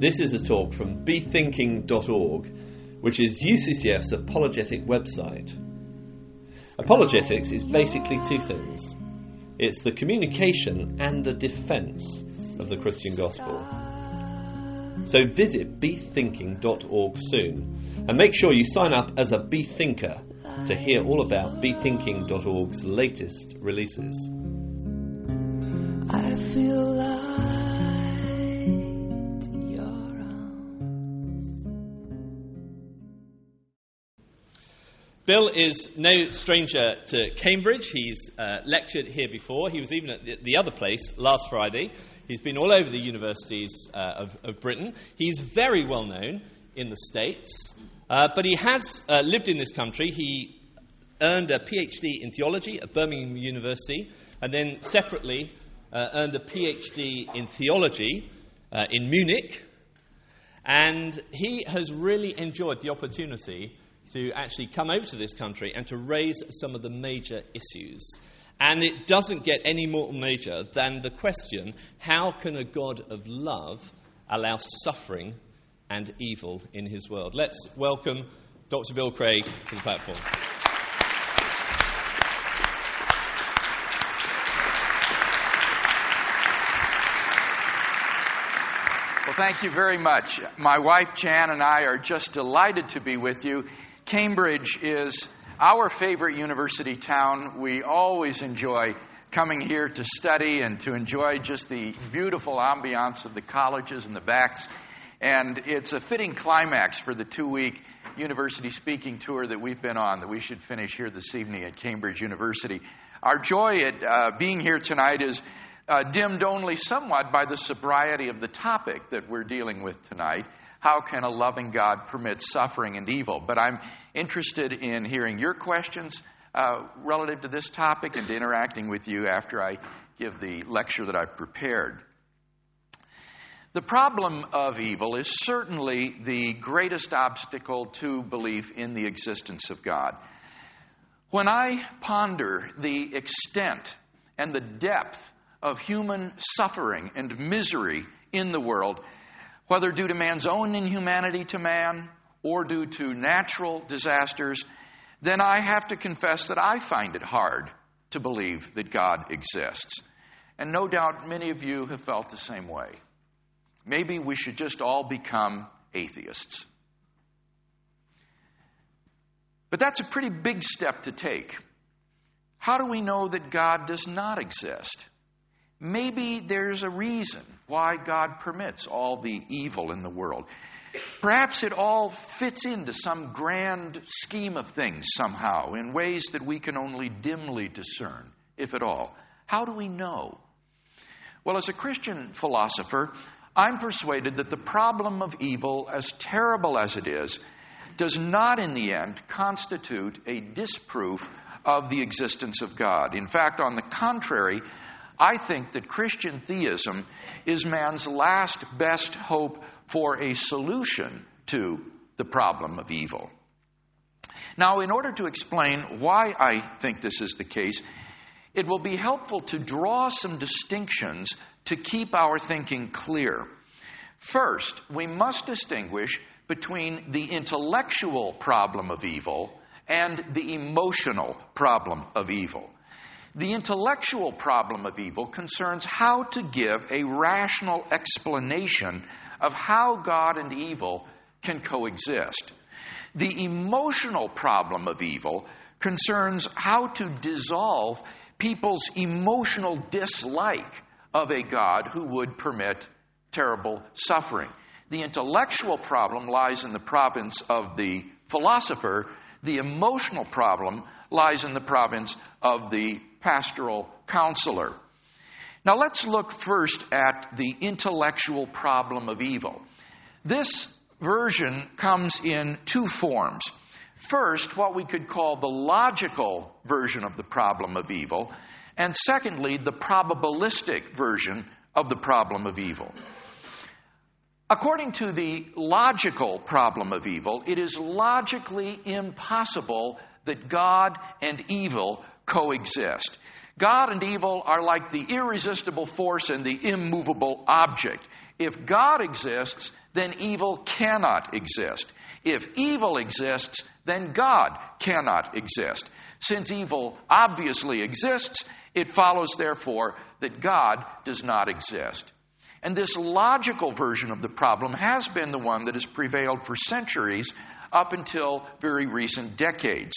This is a talk from bethinking.org, which is UCCF's apologetic website. Apologetics is basically two things. It's the communication and the defence of the Christian gospel. So visit bethinking.org soon, and make sure you sign up as a Bethinker to hear all about bethinking.org's latest releases. I feel light in your arms. Bill is no stranger to Cambridge. He's lectured here before. He was even at the other place last Friday. He's been all over the universities of Britain. He's very well known in the States, but he has lived in this country. He earned a PhD in theology at Birmingham University, and then separately earned a PhD in theology in Munich. And he has really enjoyed the opportunity to actually come over to this country and to raise some of the major issues. And it doesn't get any more major than the question, how can a God of love allow suffering and evil in his world? Let's welcome Dr. Bill Craig to the platform. Well, thank you very much. My wife Jan and I are just delighted to be with you. Cambridge is our favorite university town. We always enjoy coming here to study and to enjoy just the beautiful ambiance of the colleges and the backs. And it's a fitting climax for the 2-week university speaking tour that we've been on, that we should finish here this evening at Cambridge University. Our joy at being here tonight is dimmed only somewhat by the sobriety of the topic that we're dealing with tonight. How can a loving God permit suffering and evil? But I'm interested in hearing your questions relative to this topic and interacting with you after I give the lecture that I've prepared. The problem of evil is certainly the greatest obstacle to belief in the existence of God. When I ponder the extent and the depth of human suffering and misery in the world, whether due to man's own inhumanity to man or due to natural disasters, then I have to confess that I find it hard to believe that God exists. And no doubt many of you have felt the same way. Maybe we should just all become atheists. But that's a pretty big step to take. How do we know that God does not exist? Maybe there's a reason why God permits all the evil in the world. Perhaps it all fits into some grand scheme of things somehow in ways that we can only dimly discern, if at all. How do we know? Well, as a Christian philosopher, I'm persuaded that the problem of evil, as terrible as it is, does not in the end constitute a disproof of the existence of God. In fact, on the contrary, I think that Christian theism is man's last best hope for a solution to the problem of evil. Now, in order to explain why I think this is the case, it will be helpful to draw some distinctions to keep our thinking clear. First, we must distinguish between the intellectual problem of evil and the emotional problem of evil. The intellectual problem of evil concerns how to give a rational explanation of how God and evil can coexist. The emotional problem of evil concerns how to dissolve people's emotional dislike of a God who would permit terrible suffering. The intellectual problem lies in the province of the philosopher. The emotional problem lies in the province of the pastoral counselor. Now let's look first at the intellectual problem of evil. This version comes in two forms. First, what we could call the logical version of the problem of evil, and secondly, the probabilistic version of the problem of evil. According to the logical problem of evil, it is logically impossible that God and evil coexist. God and evil are like the irresistible force and the immovable object. If God exists, then evil cannot exist. If evil exists, then God cannot exist. Since evil obviously exists, it follows, therefore, that God does not exist. And this logical version of the problem has been the one that has prevailed for centuries up until very recent decades.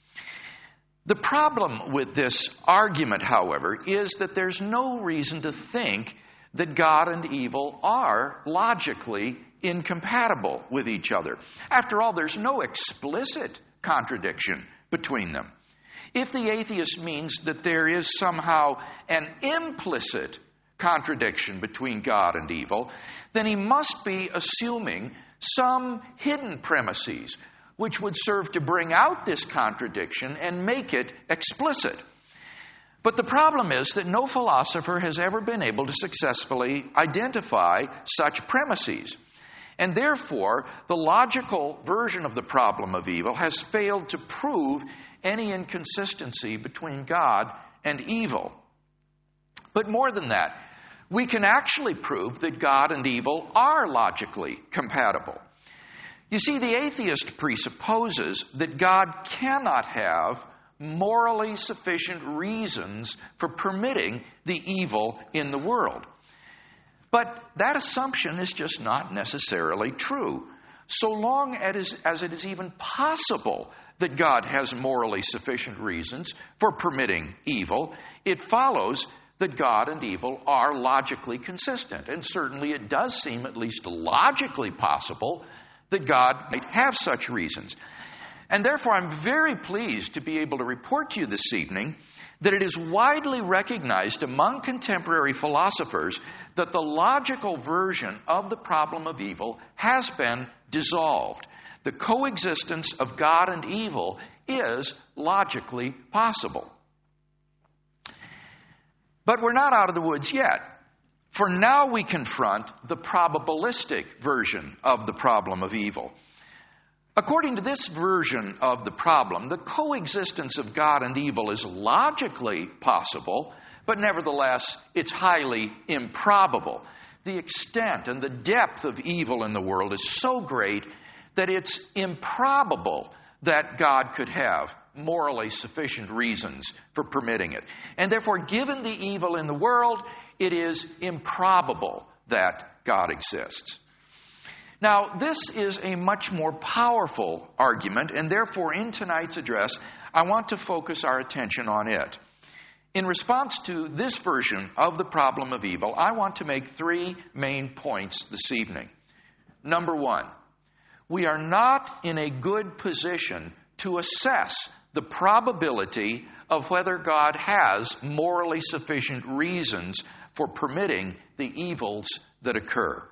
The problem with this argument, however, is that there's no reason to think that God and evil are logically incompatible with each other. After all, there's no explicit contradiction between them. If the atheist means that there is somehow an implicit contradiction between God and evil, then he must be assuming some hidden premises which would serve to bring out this contradiction and make it explicit. But the problem is that no philosopher has ever been able to successfully identify such premises. And therefore, the logical version of the problem of evil has failed to prove any inconsistency between God and evil. But more than that, we can actually prove that God and evil are logically compatible. You see, the atheist presupposes that God cannot have morally sufficient reasons for permitting the evil in the world. But that assumption is just not necessarily true. So long as it is even possible that God has morally sufficient reasons for permitting evil, it follows that God and evil are logically consistent. And certainly it does seem at least logically possible that God might have such reasons. And therefore I'm very pleased to be able to report to you this evening that it is widely recognized among contemporary philosophers that the logical version of the problem of evil has been dissolved. The coexistence of God and evil is logically possible. But we're not out of the woods yet. For now we confront the probabilistic version of the problem of evil. According to this version of the problem, the coexistence of God and evil is logically possible, but nevertheless, it's highly improbable. The extent and the depth of evil in the world is so great that it's improbable that God could have morally sufficient reasons for permitting it. And therefore, given the evil in the world, it is improbable that God exists. Now, this is a much more powerful argument, and therefore in tonight's address, I want to focus our attention on it. In response to this version of the problem of evil, I want to make three main points this evening. Number one, we are not in a good position to assess the probability of whether God has morally sufficient reasons for permitting the evils that occur.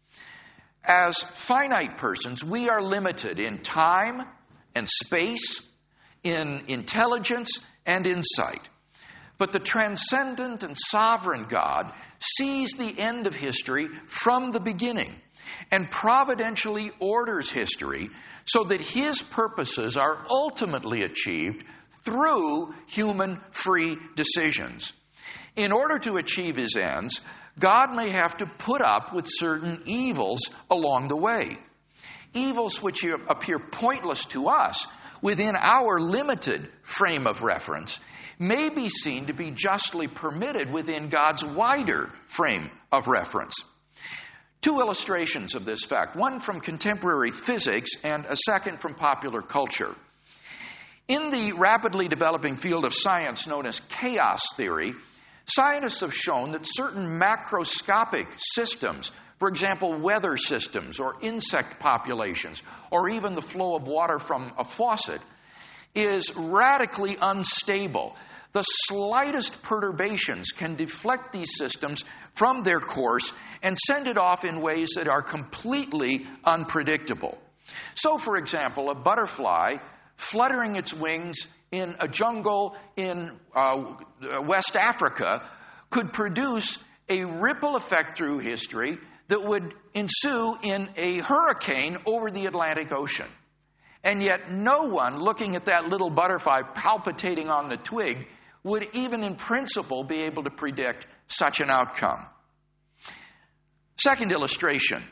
As finite persons, we are limited in time and space, in intelligence and insight. But the transcendent and sovereign God sees the end of history from the beginning and providentially orders history so that his purposes are ultimately achieved through human free decisions. In order to achieve his ends, God may have to put up with certain evils along the way. Evils which appear pointless to us within our limited frame of reference may be seen to be justly permitted within God's wider frame of reference. Two illustrations of this fact, one from contemporary physics and a second from popular culture. In the rapidly developing field of science known as chaos theory, scientists have shown that certain macroscopic systems, for example, weather systems or insect populations, or even the flow of water from a faucet, is radically unstable. The slightest perturbations can deflect these systems from their course and send it off in ways that are completely unpredictable. So, for example, a butterfly fluttering its wings in a jungle in West Africa could produce a ripple effect through history that would ensue in a hurricane over the Atlantic Ocean. And yet no one looking at that little butterfly palpitating on the twig would even in principle be able to predict such an outcome. Second illustration.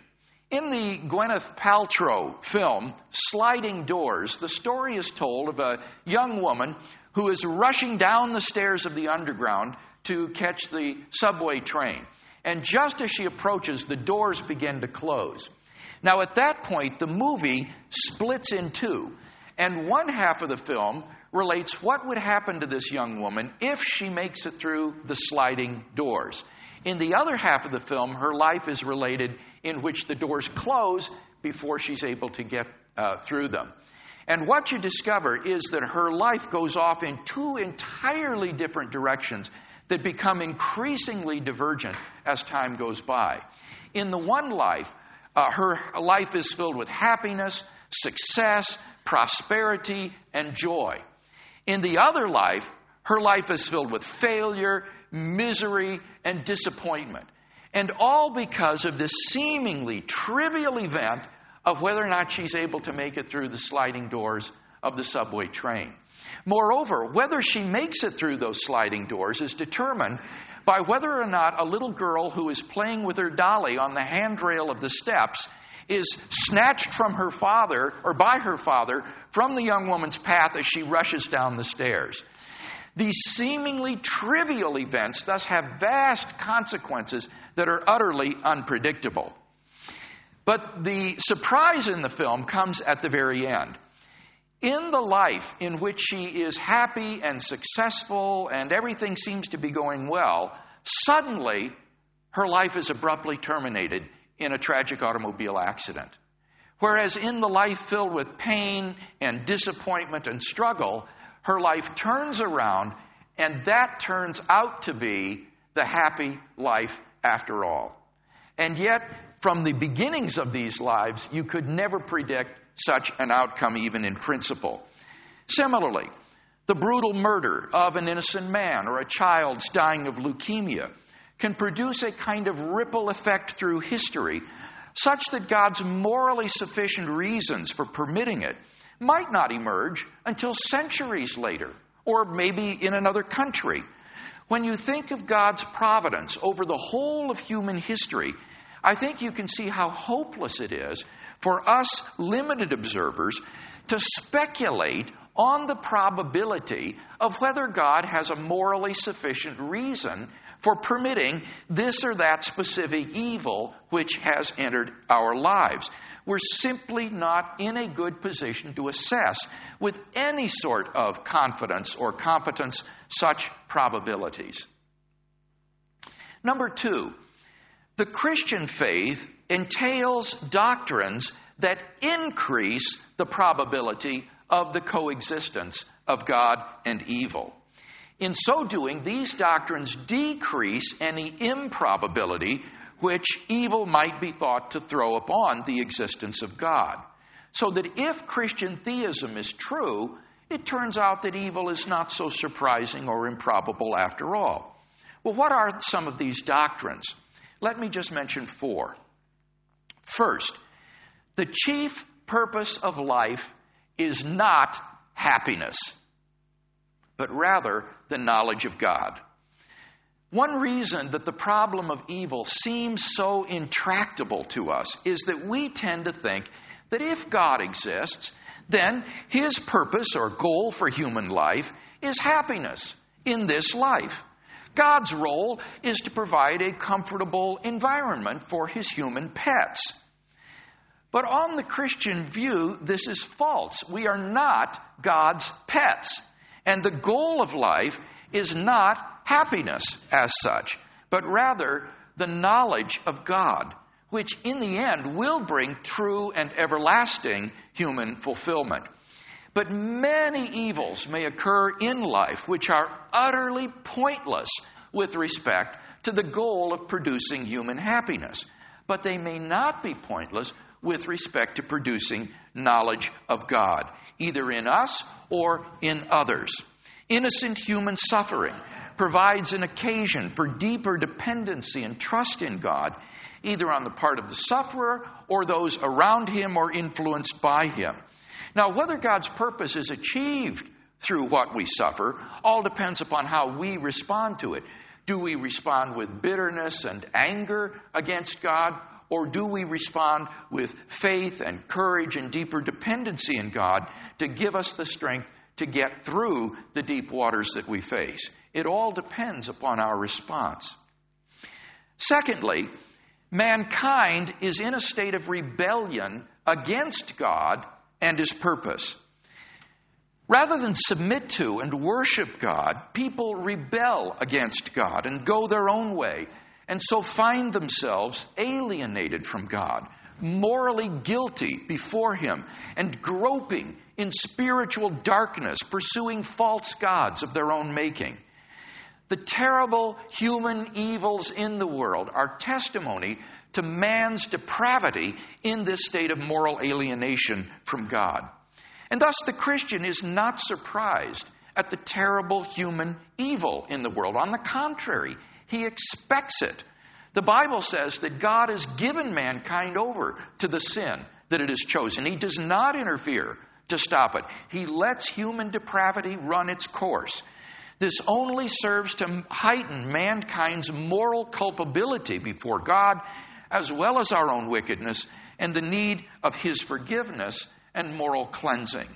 In the Gwyneth Paltrow film, Sliding Doors, the story is told of a young woman who is rushing down the stairs of the underground to catch the subway train. And just as she approaches, the doors begin to close. Now, at that point, the movie splits in two. And one half of the film relates what would happen to this young woman if she makes it through the sliding doors. In the other half of the film, her life is related in which the doors close before she's able to get through them. And what you discover is that her life goes off in two entirely different directions that become increasingly divergent as time goes by. In the one life, her life is filled with happiness, success, prosperity, and joy. In the other life, her life is filled with failure, misery, and disappointment. And all because of this seemingly trivial event of whether or not she's able to make it through the sliding doors of the subway train. Moreover, whether she makes it through those sliding doors is determined by whether or not a little girl who is playing with her dolly on the handrail of the steps is snatched from her father, or by her father, from the young woman's path as she rushes down the stairs. These seemingly trivial events thus have vast consequences that are utterly unpredictable. But the surprise in the film comes at the very end. In the life in which she is happy and successful and everything seems to be going well, suddenly her life is abruptly terminated in a tragic automobile accident. Whereas in the life filled with pain and disappointment and struggle, her life turns around, and that turns out to be the happy life after all. And yet, from the beginnings of these lives, you could never predict such an outcome, even in principle. Similarly, the brutal murder of an innocent man or a child dying of leukemia can produce a kind of ripple effect through history, such that God's morally sufficient reasons for permitting it might not emerge until centuries later, or maybe in another country. When you think of God's providence over the whole of human history, I think you can see how hopeless it is for us limited observers to speculate on the probability of whether God has a morally sufficient reason for permitting this or that specific evil which has entered our lives. We're simply not in a good position to assess with any sort of confidence or competence such probabilities. Number two, the Christian faith entails doctrines that increase the probability of the coexistence of God and evil. In so doing, these doctrines decrease any improbability which evil might be thought to throw upon the existence of God. So that if Christian theism is true, it turns out that evil is not so surprising or improbable after all. Well, what are some of these doctrines? Let me just mention four. First, the chief purpose of life is not happiness, but rather the knowledge of God. One reason that the problem of evil seems so intractable to us is that we tend to think that if God exists, then his purpose or goal for human life is happiness in this life. God's role is to provide a comfortable environment for his human pets. But on the Christian view, this is false. We are not God's pets. And the goal of life is not happiness as such, but rather the knowledge of God, which in the end will bring true and everlasting human fulfillment. But many evils may occur in life which are utterly pointless with respect to the goal of producing human happiness. But they may not be pointless with respect to producing knowledge of God, either in us or in others. Innocent human suffering provides an occasion for deeper dependency and trust in God, either on the part of the sufferer or those around him or influenced by him. Now, whether God's purpose is achieved through what we suffer all depends upon how we respond to it. Do we respond with bitterness and anger against God, or do we respond with faith and courage and deeper dependency in God to give us the strength to get through the deep waters that we face? It all depends upon our response. Secondly, mankind is in a state of rebellion against God and His purpose. Rather than submit to and worship God, people rebel against God and go their own way, and so find themselves alienated from God, morally guilty before Him, and groping in spiritual darkness, pursuing false gods of their own making. The terrible human evils in the world are testimony to man's depravity in this state of moral alienation from God. And thus the Christian is not surprised at the terrible human evil in the world. On the contrary, he expects it. The Bible says that God has given mankind over to the sin that it has chosen. He does not interfere to stop it. He lets human depravity run its course. This only serves to heighten mankind's moral culpability before God, as well as our own wickedness and the need of His forgiveness and moral cleansing.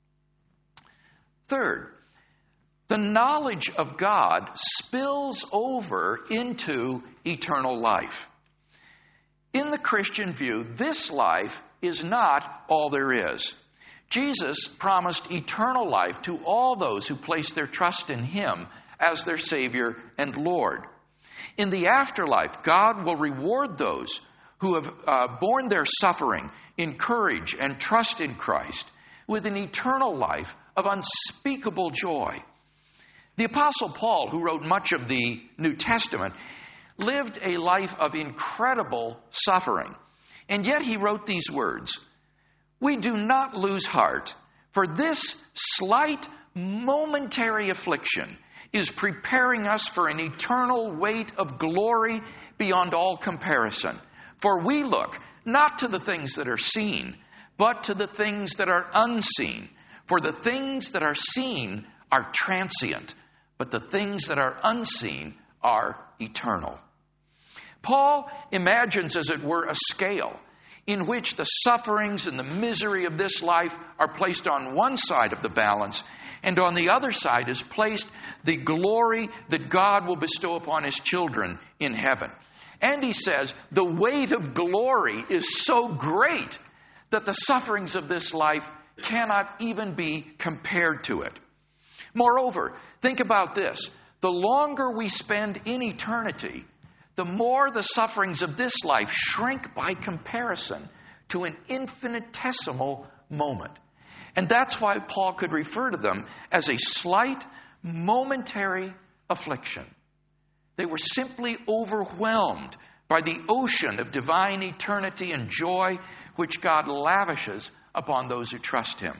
Third, the knowledge of God spills over into eternal life. In the Christian view, this life is not all there is. Jesus promised eternal life to all those who place their trust in Him as their Savior and Lord. In the afterlife, God will reward those who have borne their suffering in courage and trust in Christ with an eternal life of unspeakable joy. The Apostle Paul, who wrote much of the New Testament, lived a life of incredible suffering. And yet he wrote these words, "We do not lose heart, for this slight momentary affliction is preparing us for an eternal weight of glory beyond all comparison. For we look not to the things that are seen, but to the things that are unseen. For the things that are seen are transient, but the things that are unseen are eternal." Paul imagines, as it were, a scale in which the sufferings and the misery of this life are placed on one side of the balance, and on the other side is placed the glory that God will bestow upon His children in heaven. And he says the weight of glory is so great that the sufferings of this life cannot even be compared to it. Moreover, think about this. The longer we spend in eternity, the more the sufferings of this life shrink by comparison to an infinitesimal moment. And that's why Paul could refer to them as a slight, momentary affliction. They were simply overwhelmed by the ocean of divine eternity and joy which God lavishes upon those who trust Him.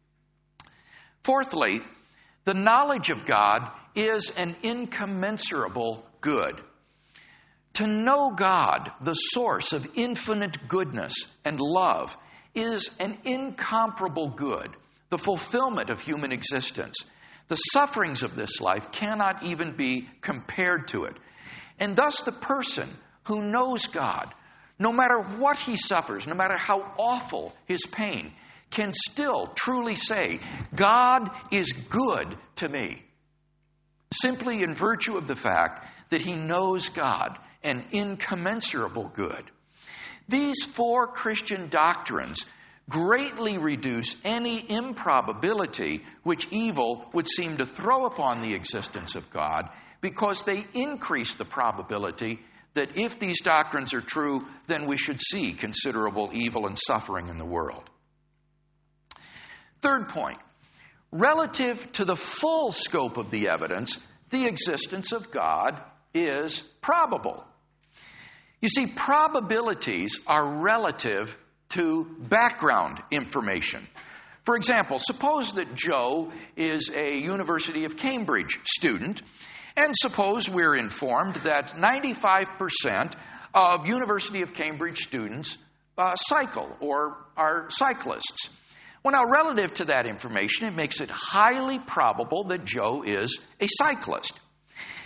Fourthly, the knowledge of God is an incommensurable good. To know God, the source of infinite goodness and love, is an incomparable good, the fulfillment of human existence. The sufferings of this life cannot even be compared to it. And thus the person who knows God, no matter what he suffers, no matter how awful his pain, can still truly say, God is good to me, simply in virtue of the fact that he knows God, an incommensurable good. These four Christian doctrines greatly reduce any improbability which evil would seem to throw upon the existence of God, because they increase the probability that if these doctrines are true, then we should see considerable evil and suffering in the world. Third point, relative to the full scope of the evidence, the existence of God is probable. You see, probabilities are relative to background information. For example, suppose that Joe is a University of Cambridge student, and suppose we're informed that 95% of University of Cambridge students cycle or are cyclists. Well, now, relative to that information, it makes it highly probable that Joe is a cyclist.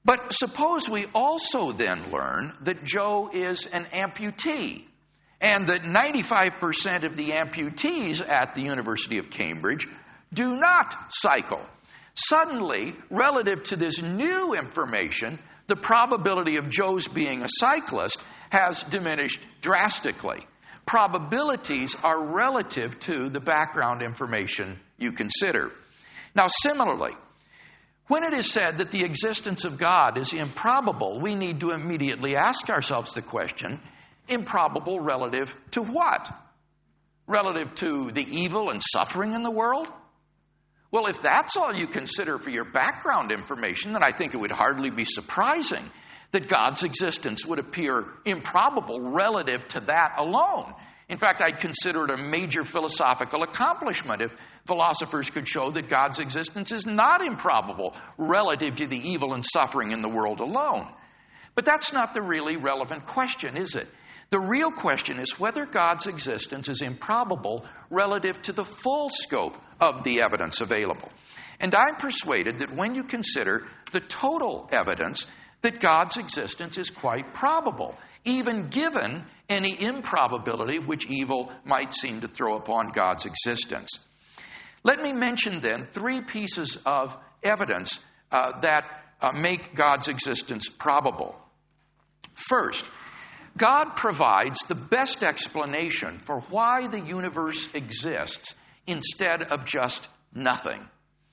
But suppose we also then learn that Joe is an amputee, and that 95% of the amputees at the University of Cambridge do not cycle. Suddenly, relative to this new information, the probability of Joe's being a cyclist has diminished drastically. Probabilities are relative to the background information you consider. Now, similarly, when it is said that the existence of God is improbable, we need to immediately ask ourselves the question, improbable relative to what? Relative to the evil and suffering in the world? Well, if that's all you consider for your background information, then I think it would hardly be surprising that God's existence would appear improbable relative to that alone. In fact, I'd consider it a major philosophical accomplishment if philosophers could show that God's existence is not improbable relative to the evil and suffering in the world alone. But that's not the really relevant question, is it? The real question is whether God's existence is improbable relative to the full scope of the evidence available. And I'm persuaded that when you consider the total evidence, that God's existence is quite probable, even given any improbability which evil might seem to throw upon God's existence. Let me mention then 3 pieces of evidence that make God's existence probable. First, God provides the best explanation for why the universe exists instead of just nothing.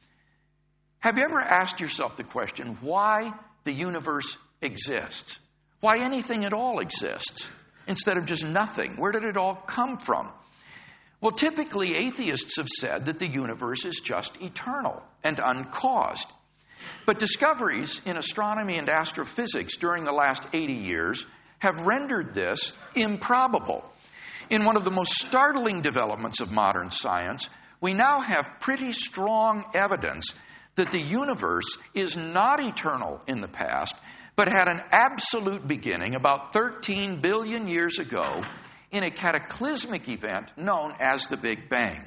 Have you ever asked yourself the question, why the universe exists? Why anything at all exists instead of just nothing? Where did it all come from? Well, typically atheists have said that the universe is just eternal and uncaused. But discoveries in astronomy and astrophysics during the last 80 years have rendered this improbable. In one of the most startling developments of modern science, we now have pretty strong evidence that the universe is not eternal in the past, but had an absolute beginning about 13 billion years ago in a cataclysmic event known as the Big Bang.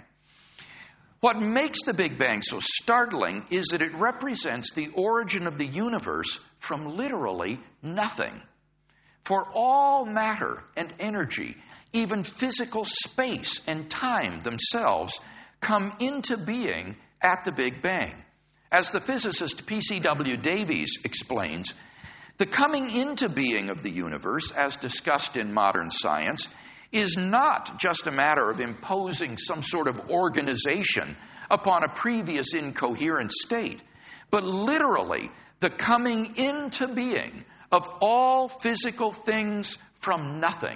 What makes the Big Bang so startling is that it represents the origin of the universe from literally nothing. For all matter and energy, even physical space and time themselves, come into being at the Big Bang. As the physicist P.C.W. Davies explains, the coming into being of the universe, as discussed in modern science, is not just a matter of imposing some sort of organization upon a previous incoherent state, but literally the coming into being of all physical things from nothing.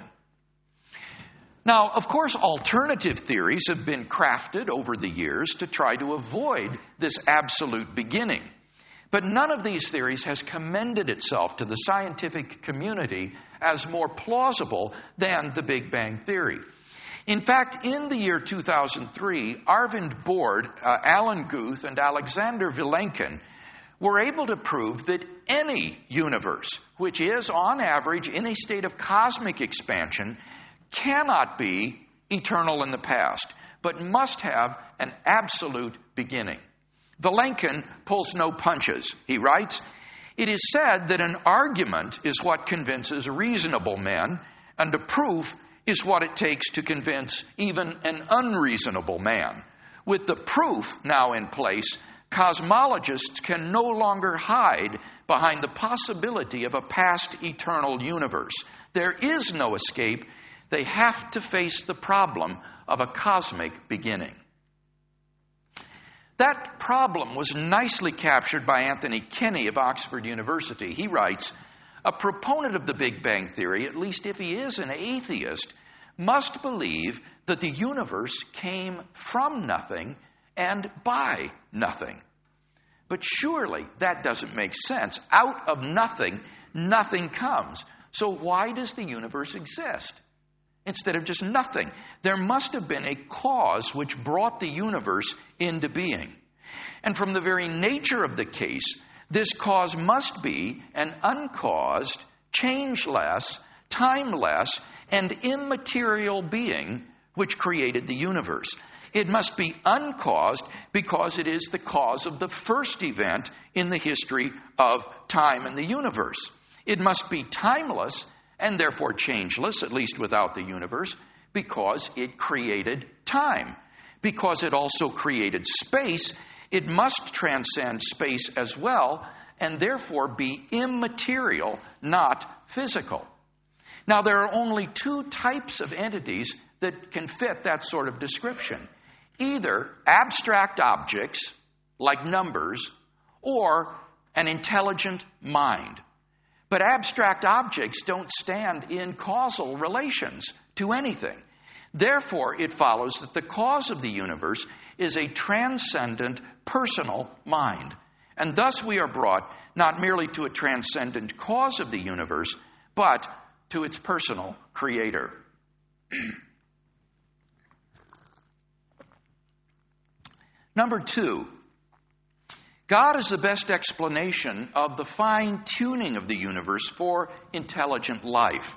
Now, of course, alternative theories have been crafted over the years to try to avoid this absolute beginning. But none of these theories has commended itself to the scientific community as more plausible than the Big Bang theory. In fact, in the year 2003, Arvind Borde, Alan Guth, and Alexander Vilenkin were able to prove that any universe, which is on average in a state of cosmic expansion, cannot be eternal in the past, but must have an absolute beginning. Vilenkin pulls no punches. He writes, "It is said that an argument is what convinces reasonable men, and a proof is what it takes to convince even an unreasonable man. With the proof now in place, cosmologists can no longer hide behind the possibility of a past eternal universe. There is no escape. They have to face the problem of a cosmic beginning." That problem was nicely captured by Anthony Kenny of Oxford University. He writes, "A proponent of the Big Bang theory, at least if he is an atheist, must believe that the universe came from nothing and by nothing. But surely that doesn't make sense. Out of nothing, nothing comes. So why does the universe exist instead of just nothing? There must have been a cause which brought the universe into being. And from the very nature of the case, this cause must be an uncaused, changeless, timeless, and immaterial being which created the universe. It must be uncaused because it is the cause of the first event in the history of time and the universe. It must be timeless and therefore changeless, at least without the universe, because it created time. Because it also created space, it must transcend space as well, and therefore be immaterial, not physical. Now, there are only two types of entities that can fit that sort of description. Either abstract objects, like numbers, or an intelligent mind. But abstract objects don't stand in causal relations to anything. Therefore, it follows that the cause of the universe is a transcendent personal mind. And thus we are brought not merely to a transcendent cause of the universe, but to its personal creator. Number two, God is the best explanation of the fine-tuning of the universe for intelligent life.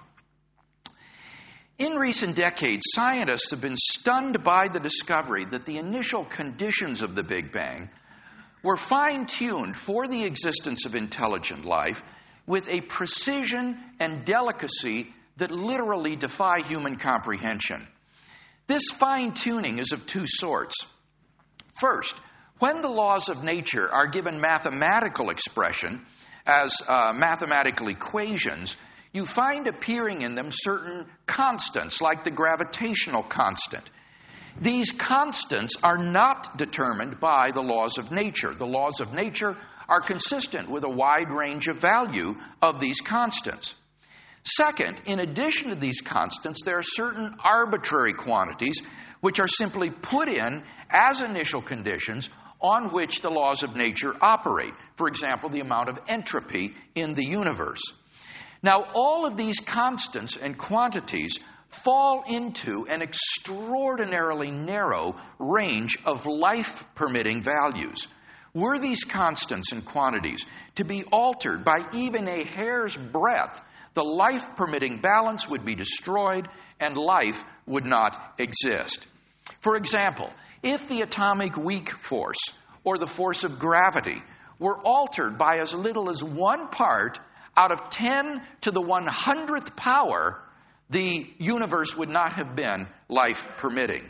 In recent decades, scientists have been stunned by the discovery that the initial conditions of the Big Bang were fine-tuned for the existence of intelligent life with a precision and delicacy that literally defy human comprehension. This fine-tuning is of two sorts. First, when the laws of nature are given mathematical expression as mathematical equations, you find appearing in them certain constants, like the gravitational constant. These constants are not determined by the laws of nature. The laws of nature are consistent with a wide range of value of these constants. Second, in addition to these constants, there are certain arbitrary quantities which are simply put in as initial conditions on which the laws of nature operate. For example, the amount of entropy in the universe. Now, all of these constants and quantities fall into an extraordinarily narrow range of life-permitting values. Were these constants and quantities to be altered by even a hair's breadth, the life-permitting balance would be destroyed and life would not exist. For example, if the atomic weak force or the force of gravity were altered by as little as 1 part out of 10 to the 100th power, the universe would not have been life-permitting.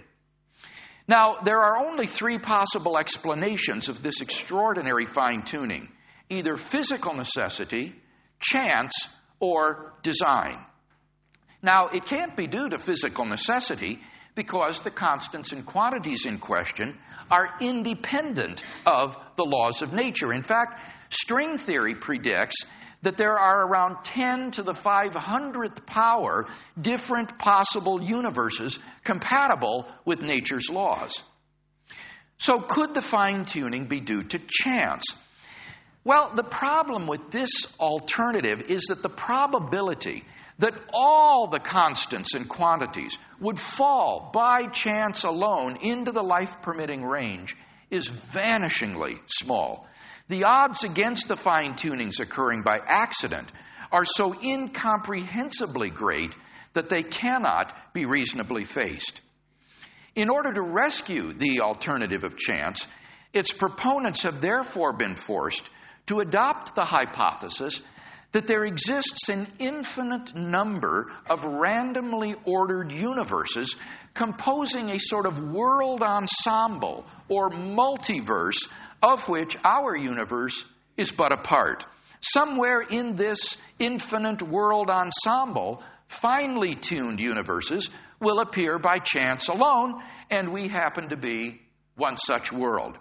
Now, there are only 3 possible explanations of this extraordinary fine-tuning: either physical necessity, chance, or design. Now, it can't be due to physical necessity because the constants and quantities in question are independent of the laws of nature. In fact, string theory predicts that there are around 10 to the 500th power different possible universes compatible with nature's laws. So could the fine-tuning be due to chance? Well, the problem with this alternative is that the probability that all the constants and quantities would fall by chance alone into the life-permitting range is vanishingly small. The odds against the fine-tunings occurring by accident are so incomprehensibly great that they cannot be reasonably faced. In order to rescue the alternative of chance, its proponents have therefore been forced to adopt the hypothesis that there exists an infinite number of randomly ordered universes composing a sort of world ensemble or multiverse of which our universe is but a part. Somewhere in this infinite world ensemble, finely tuned universes will appear by chance alone, and we happen to be one such world.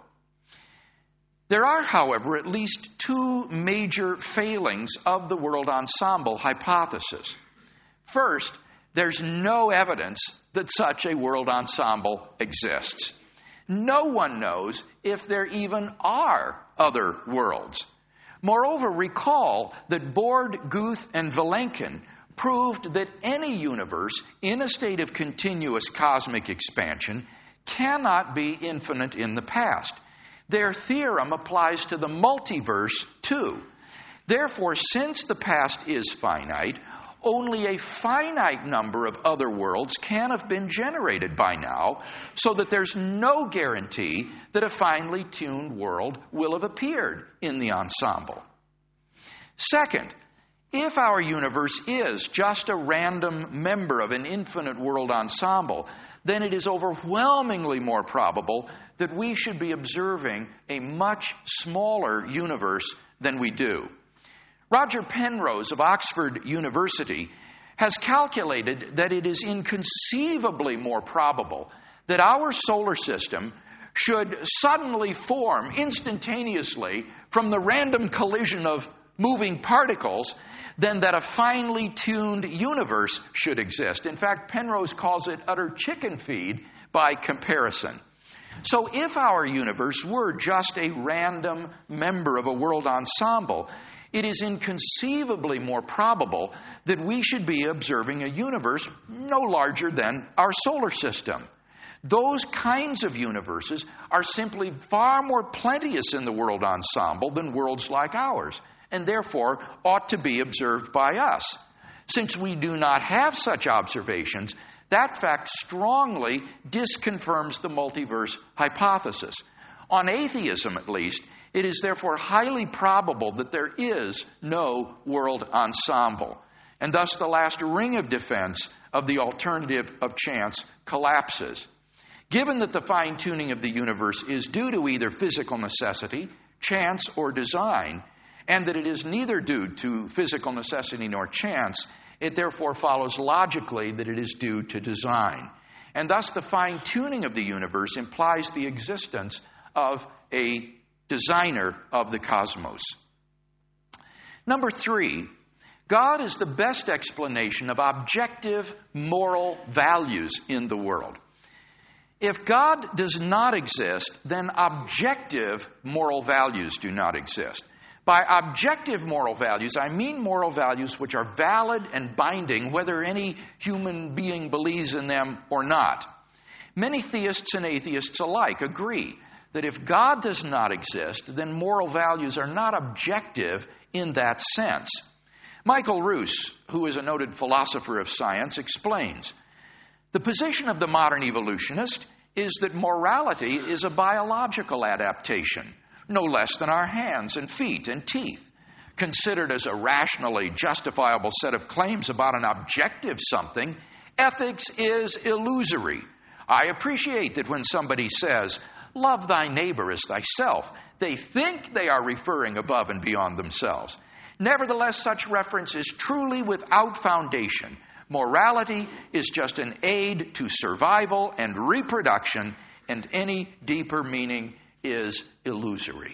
There are, however, at least 2 major failings of the world ensemble hypothesis. First, there's no evidence that such a world ensemble exists. No one knows if there even are other worlds. Moreover, recall that Borde, Guth, and Vilenkin proved that any universe in a state of continuous cosmic expansion cannot be infinite in the past. Their theorem applies to the multiverse too. Therefore, since the past is finite, only a finite number of other worlds can have been generated by now, so that there's no guarantee that a finely tuned world will have appeared in the ensemble. Second, if our universe is just a random member of an infinite world ensemble, then it is overwhelmingly more probable that we should be observing a much smaller universe than we do. Roger Penrose of Oxford University has calculated that it is inconceivably more probable that our solar system should suddenly form instantaneously from the random collision of moving particles than that a finely tuned universe should exist. In fact, Penrose calls it utter chicken feed by comparison. So if our universe were just a random member of a world ensemble, it is inconceivably more probable that we should be observing a universe no larger than our solar system. Those kinds of universes are simply far more plenteous in the world ensemble than worlds like ours, and therefore ought to be observed by us. Since we do not have such observations, that fact strongly disconfirms the multiverse hypothesis. On atheism, at least, it is therefore highly probable that there is no world ensemble, and thus the last ring of defense of the alternative of chance collapses. Given that the fine-tuning of the universe is due to either physical necessity, chance, or design, and that it is neither due to physical necessity nor chance, it therefore follows logically that it is due to design. And thus the fine-tuning of the universe implies the existence of a designer of the cosmos. Number 3, God is the best explanation of objective moral values in the world. If God does not exist, then objective moral values do not exist. By objective moral values, I mean moral values which are valid and binding, whether any human being believes in them or not. Many theists and atheists alike agree that if God does not exist, then moral values are not objective in that sense. Michael Ruse, who is a noted philosopher of science, explains, "The position of the modern evolutionist is that morality is a biological adaptation, no less than our hands and feet and teeth. Considered as a rationally justifiable set of claims about an objective something, ethics is illusory. I appreciate that when somebody says, 'Love thy neighbor as thyself,' they think they are referring above and beyond themselves. Nevertheless, such reference is truly without foundation. Morality is just an aid to survival and reproduction, and any deeper meaning is illusory."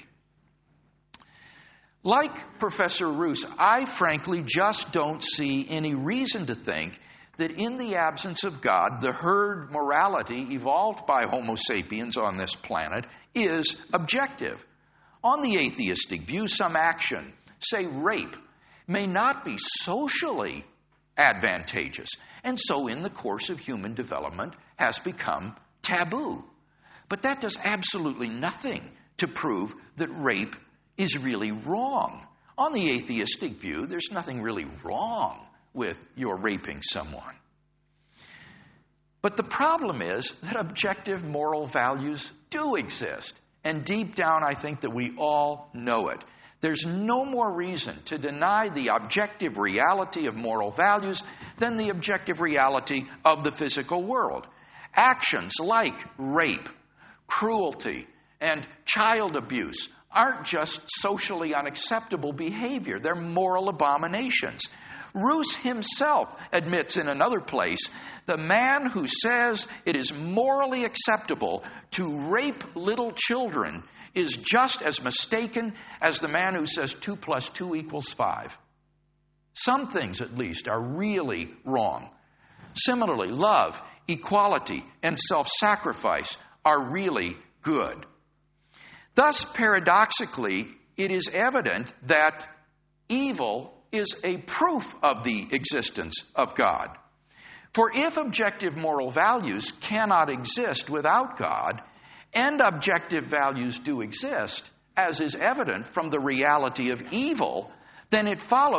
Like Professor Ruse, I frankly just don't see any reason to think that in the absence of God, the herd morality evolved by Homo sapiens on this planet is objective. On the atheistic view, some action, say rape, may not be socially advantageous, and so in the course of human development has become taboo. But that does absolutely nothing to prove that rape is really wrong. On the atheistic view, there's nothing really wrong with your raping someone. But the problem is that objective moral values do exist. And deep down, I think that we all know it. There's no more reason to deny the objective reality of moral values than the objective reality of the physical world. Actions like rape, cruelty, and child abuse aren't just socially unacceptable behavior. They're moral abominations. Ruse himself admits in another place, the man who says it is morally acceptable to rape little children is just as mistaken as the man who says 2 + 2 = 5. Some things, at least, are really wrong. Similarly, love, equality, and self-sacrifice are really good. Thus, paradoxically, it is evident that evil is a proof of the existence of God. For if objective moral values cannot exist without God, and objective values do exist, as is evident from the reality of evil, then it follows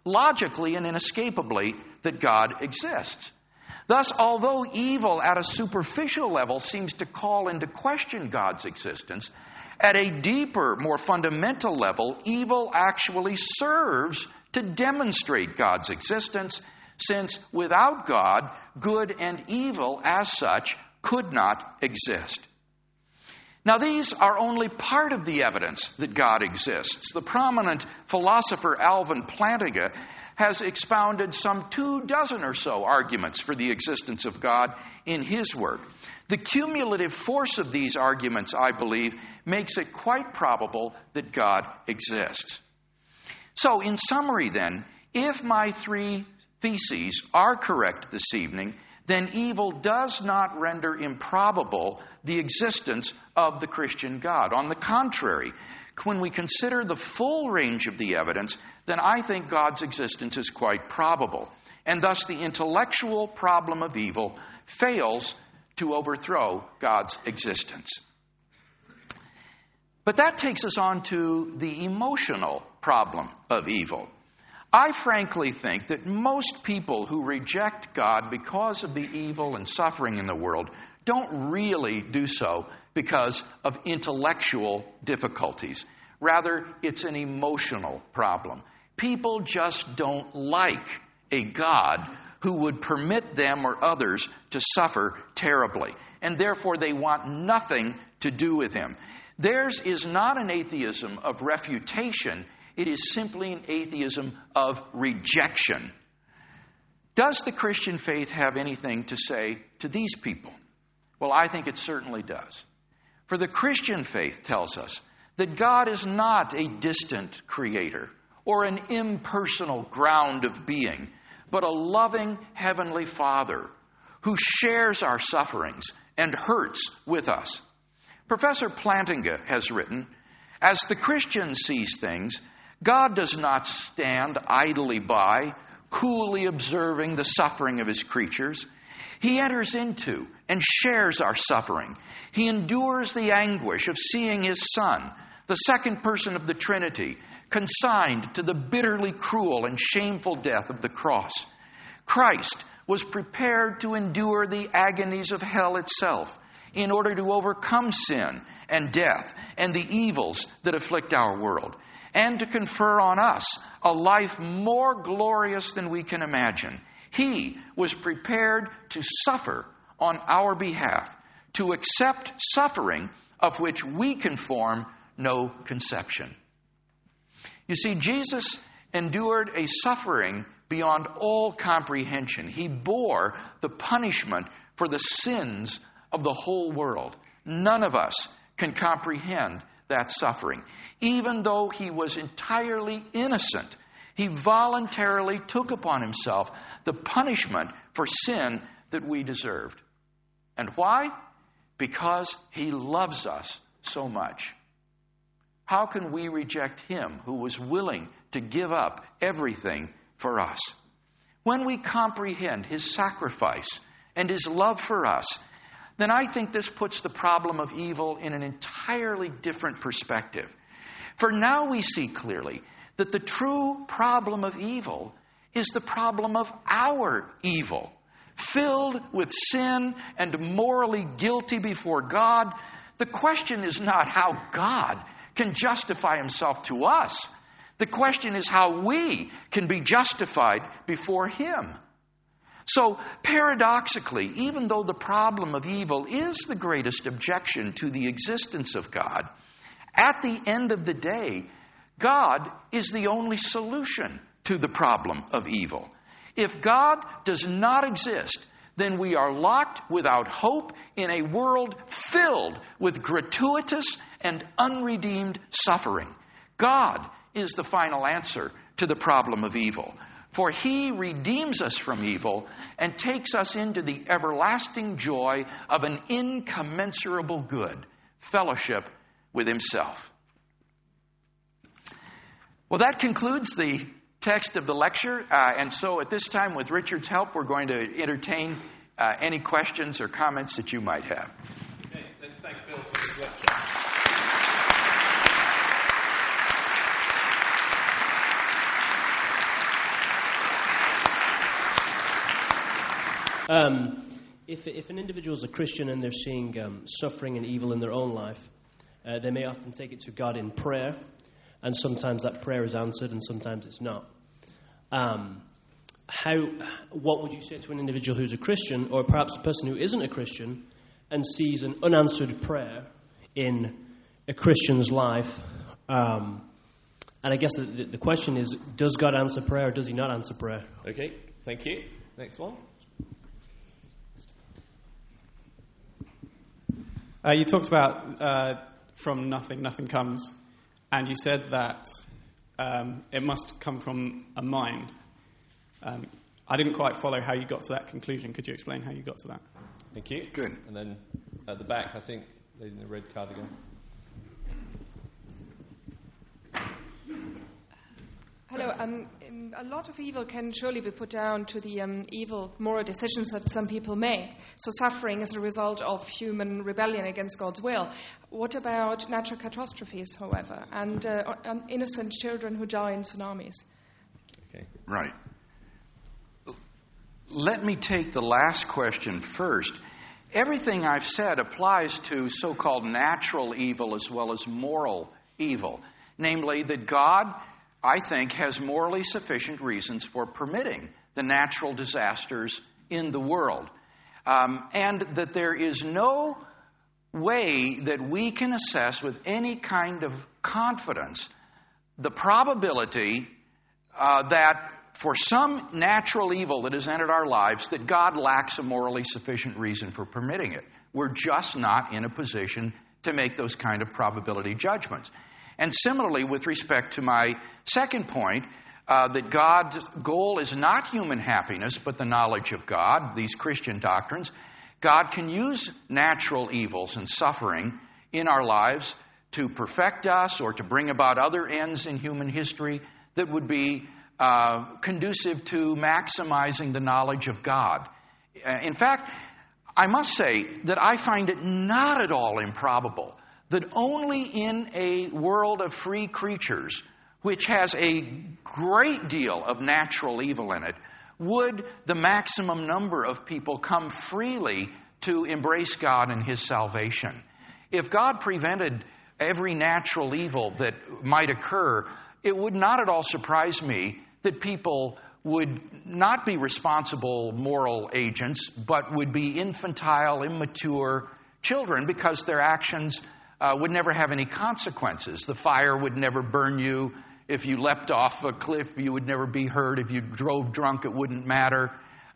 logically and inescapably that God exists. Thus, although evil at a superficial level seems to call into question God's existence, at a deeper, more fundamental level, evil actually serves to demonstrate God's existence, since without God, good and evil as such could not exist. Now, these are only part of the evidence that God exists. The prominent philosopher Alvin Plantinga has expounded some 24 or so arguments for the existence of God in his work. The cumulative force of these arguments, I believe, makes it quite probable that God exists. So, in summary then, if my 3 theses are correct this evening, then evil does not render improbable the existence of the Christian God. On the contrary, when we consider the full range of the evidence, then I think God's existence is quite probable. And thus the intellectual problem of evil fails to overthrow God's existence. But that takes us on to the emotional problem of evil. I frankly think that most people who reject God because of the evil and suffering in the world don't really do so because of intellectual difficulties. Rather, it's an emotional problem. People just don't like a God who would permit them or others to suffer terribly, and therefore they want nothing to do with him. Theirs is not an atheism of refutation. It is simply an atheism of rejection. Does the Christian faith have anything to say to these people? Well, I think it certainly does. For the Christian faith tells us that God is not a distant creator or an impersonal ground of being, but a loving heavenly Father who shares our sufferings and hurts with us. Professor Plantinga has written, as the Christian sees things, God does not stand idly by, coolly observing the suffering of his creatures. He enters into and shares our suffering. He endures the anguish of seeing his Son, the second person of the Trinity, consigned to the bitterly cruel and shameful death of the cross. Christ was prepared to endure the agonies of hell itself in order to overcome sin and death and the evils that afflict our world, and to confer on us a life more glorious than we can imagine. He was prepared to suffer on our behalf, to accept suffering of which we can form no conception. You see, Jesus endured a suffering beyond all comprehension. He bore the punishment for the sins of the whole world. None of us can comprehend that suffering. Even though he was entirely innocent, he voluntarily took upon himself the punishment for sin that we deserved. And why? Because he loves us so much. How can we reject him who was willing to give up everything for us? When we comprehend his sacrifice and his love for us, then I think this puts the problem of evil in an entirely different perspective. For now we see clearly that the true problem of evil is the problem of our evil. Filled with sin and morally guilty before God, the question is not how God can justify himself to us. The question is how we can be justified before him. So, paradoxically, even though the problem of evil is the greatest objection to the existence of God, at the end of the day, God is the only solution to the problem of evil. If God does not exist, then we are locked without hope in a world filled with gratuitous and unredeemed suffering. God is the final answer to the problem of evil. For he redeems us from evil and takes us into the everlasting joy of an incommensurable good, fellowship with himself. Well, that concludes the text of the lecture. And so at this time, with Richard's help, we're going to entertain any questions or comments that you might have. Okay, let's thank Bill for his lecture. If an individual is a Christian and they're seeing suffering and evil in their own life, they may often take it to God in prayer, and sometimes that prayer is answered and sometimes it's not. What would you say to an individual who's a Christian, or perhaps a person who isn't a Christian, and sees an unanswered prayer in a Christian's life? And I guess the question is, does God answer prayer or does he not answer prayer? Okay, thank you. Next one. You talked about from nothing comes, and you said that it must come from a mind. I didn't quite follow how you got to that conclusion. Could you explain how you got to that? Thank you. Good. And then at the back, I think, lady in the red cardigan. Hello. A lot of evil can surely be put down to the evil moral decisions that some people make. So suffering is a result of human rebellion against God's will. What about natural catastrophes, however, and innocent children who die in tsunamis? Okay. Right. Let me take the last question first. Everything I've said applies to so-called natural evil as well as moral evil. Namely, that God, I think, has morally sufficient reasons for permitting the natural disasters in the world. And that there is no way that we can assess with any kind of confidence the probability that for some natural evil that has entered our lives, that God lacks a morally sufficient reason for permitting it. We're just not in a position to make those kind of probability judgments. And similarly, with respect to my second point, that God's goal is not human happiness, but the knowledge of God, these Christian doctrines, God can use natural evils and suffering in our lives to perfect us or to bring about other ends in human history that would be conducive to maximizing the knowledge of God. In fact, I must say that I find it not at all improbable that only in a world of free creatures, which has a great deal of natural evil in it, would the maximum number of people come freely to embrace God and his salvation. If God prevented every natural evil that might occur, it would not at all surprise me that people would not be responsible moral agents, but would be infantile, immature children because their actions would never have any consequences. The fire would never burn you. If you leapt off a cliff, you would never be hurt. If you drove drunk, it wouldn't matter.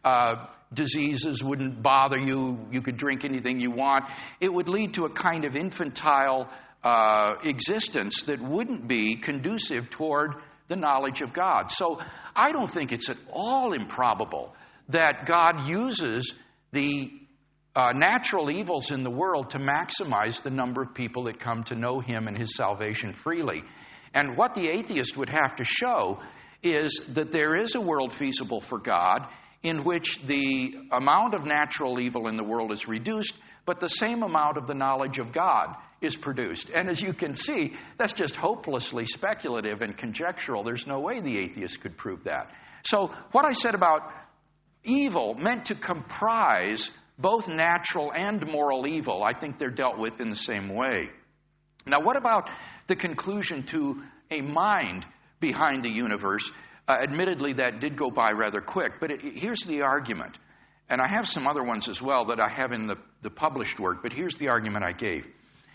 Diseases wouldn't bother you. You could drink anything you want. It would lead to a kind of infantile existence that wouldn't be conducive toward the knowledge of God. So I don't think it's at all improbable that God uses the natural evils in the world to maximize the number of people that come to know him and his salvation freely. And what the atheist would have to show is that there is a world feasible for God in which the amount of natural evil in the world is reduced, but the same amount of the knowledge of God is produced. And as you can see, that's just hopelessly speculative and conjectural. There's no way the atheist could prove that. So what I said about evil meant to comprise both natural and moral evil. I think they're dealt with in the same way. Now, what about the conclusion to a mind behind the universe? Admittedly, that did go by rather quick, but here's the argument. And I have some other ones as well that I have in the published work, but here's the argument I gave.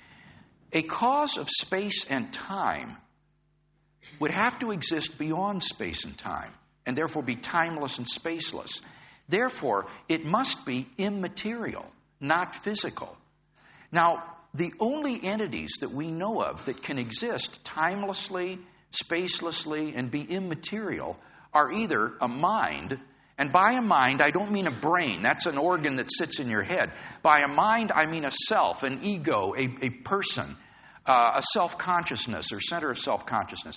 A cause of space and time would have to exist beyond space and time, and therefore be timeless and spaceless. Therefore, it must be immaterial, not physical. Now, the only entities that we know of that can exist timelessly, spacelessly, and be immaterial are either a mind, and by a mind, I don't mean a brain. That's an organ that sits in your head. By a mind, I mean a self, an ego, a person, a self-consciousness or center of self-consciousness.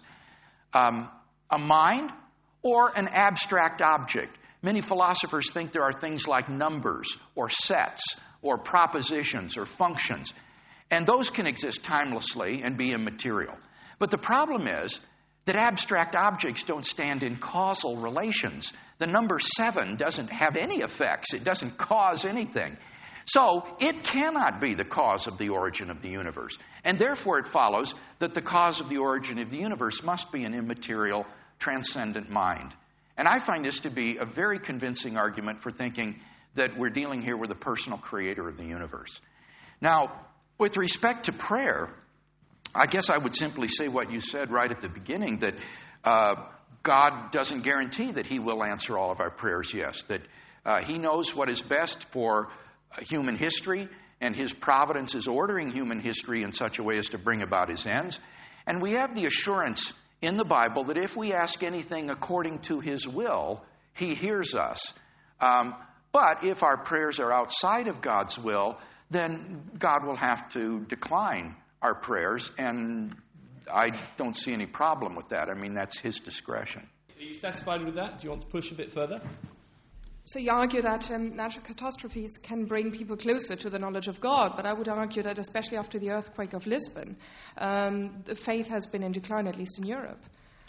A mind or an abstract object. Many philosophers think there are things like numbers or sets or propositions or functions. And those can exist timelessly and be immaterial. But the problem is that abstract objects don't stand in causal relations. The number 7 doesn't have any effects. It doesn't cause anything. So it cannot be the cause of the origin of the universe. And therefore it follows that the cause of the origin of the universe must be an immaterial, transcendent mind. And I find this to be a very convincing argument for thinking that we're dealing here with a personal creator of the universe. Now, with respect to prayer, I guess I would simply say what you said right at the beginning, that God doesn't guarantee that he will answer all of our prayers, yes, that he knows what is best for human history, and his providence is ordering human history in such a way as to bring about his ends. And we have the assurance in the Bible that if we ask anything according to his will, he hears us. But if our prayers are outside of God's will, then God will have to decline our prayers, and I don't see any problem with that. I mean, that's his discretion. Are you satisfied with that? Do you want to push a bit further? So you argue that natural catastrophes can bring people closer to the knowledge of God, but I would argue that especially after the earthquake of Lisbon, the faith has been in decline, at least in Europe.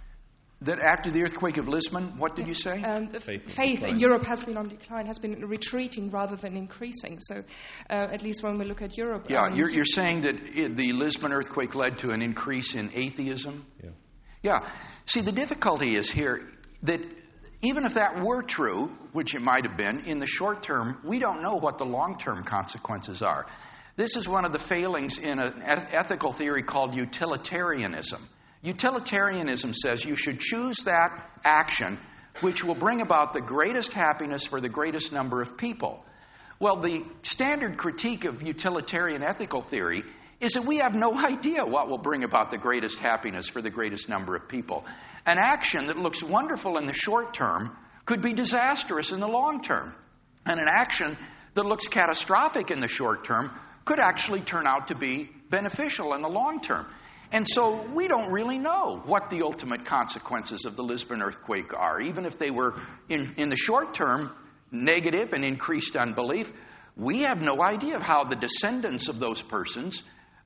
That after the earthquake of Lisbon, what did you say? The faith in Europe has been on decline, has been retreating rather than increasing. So at least when we look at Europe... Yeah, you're saying that the Lisbon earthquake led to an increase in atheism? Yeah. See, the difficulty is here that even if that were true, which it might have been, in the short term, we don't know what the long-term consequences are. This is one of the failings in an ethical theory called utilitarianism. Utilitarianism says you should choose that action which will bring about the greatest happiness for the greatest number of people. Well, the standard critique of utilitarian ethical theory is that we have no idea what will bring about the greatest happiness for the greatest number of people. An action that looks wonderful in the short term could be disastrous in the long term. And an action that looks catastrophic in the short term could actually turn out to be beneficial in the long term. And so we don't really know what the ultimate consequences of the Lisbon earthquake are. Even if they were, in the short term, negative and increased unbelief, we have no idea of how the descendants of those persons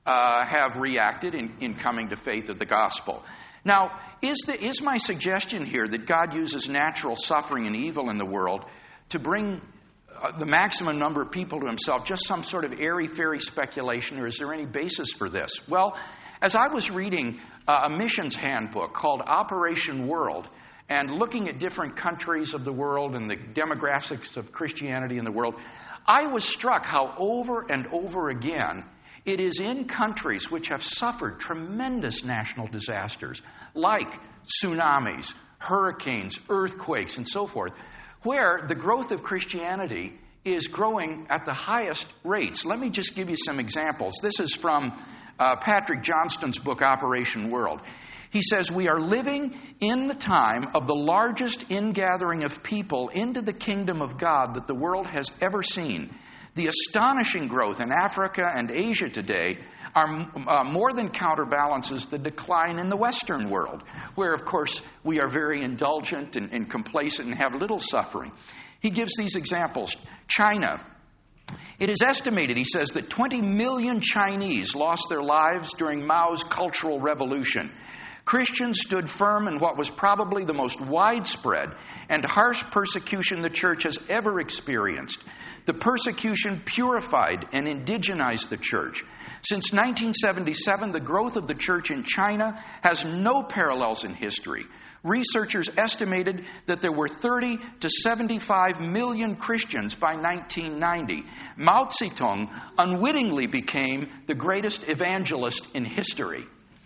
have reacted in coming to faith of the gospel. Now, is my suggestion here that God uses natural suffering and evil in the world to bring the maximum number of people to himself just some sort of airy-fairy speculation, or is there any basis for this? Well, as I was reading a missions handbook called Operation World and looking at different countries of the world and the demographics of Christianity in the world, I was struck how over and over again it is in countries which have suffered tremendous national disasters, like tsunamis, hurricanes, earthquakes, and so forth, where the growth of Christianity is growing at the highest rates. Let me just give you some examples. This is from Patrick Johnston's book, Operation World. He says, "We are living in the time of the largest ingathering of people into the kingdom of God that the world has ever seen. The astonishing growth in Africa and Asia today are more than counterbalances the decline in the Western world, where, of course, we are very indulgent and complacent and have little suffering." He gives these examples. China. It is estimated, he says, that 20 million Chinese lost their lives during Mao's Cultural Revolution. Christians stood firm in what was probably the most widespread and harsh persecution the church has ever experienced. The persecution purified and indigenized the church. Since 1977, the growth of the church in China has no parallels in history. Researchers estimated that there were 30 to 75 million Christians by 1990. Mao Zedong unwittingly became the greatest evangelist in history.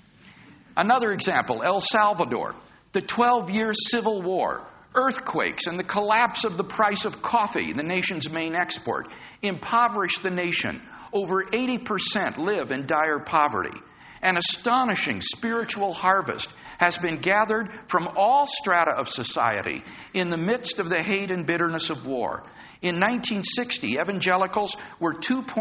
Another example, El Salvador. The 12-year civil war, earthquakes, and the collapse of the price of coffee, the nation's main export, impoverished the nation. Over 80% live in dire poverty. An astonishing spiritual harvest has been gathered from all strata of society in the midst of the hate and bitterness of war. In 1960, evangelicals were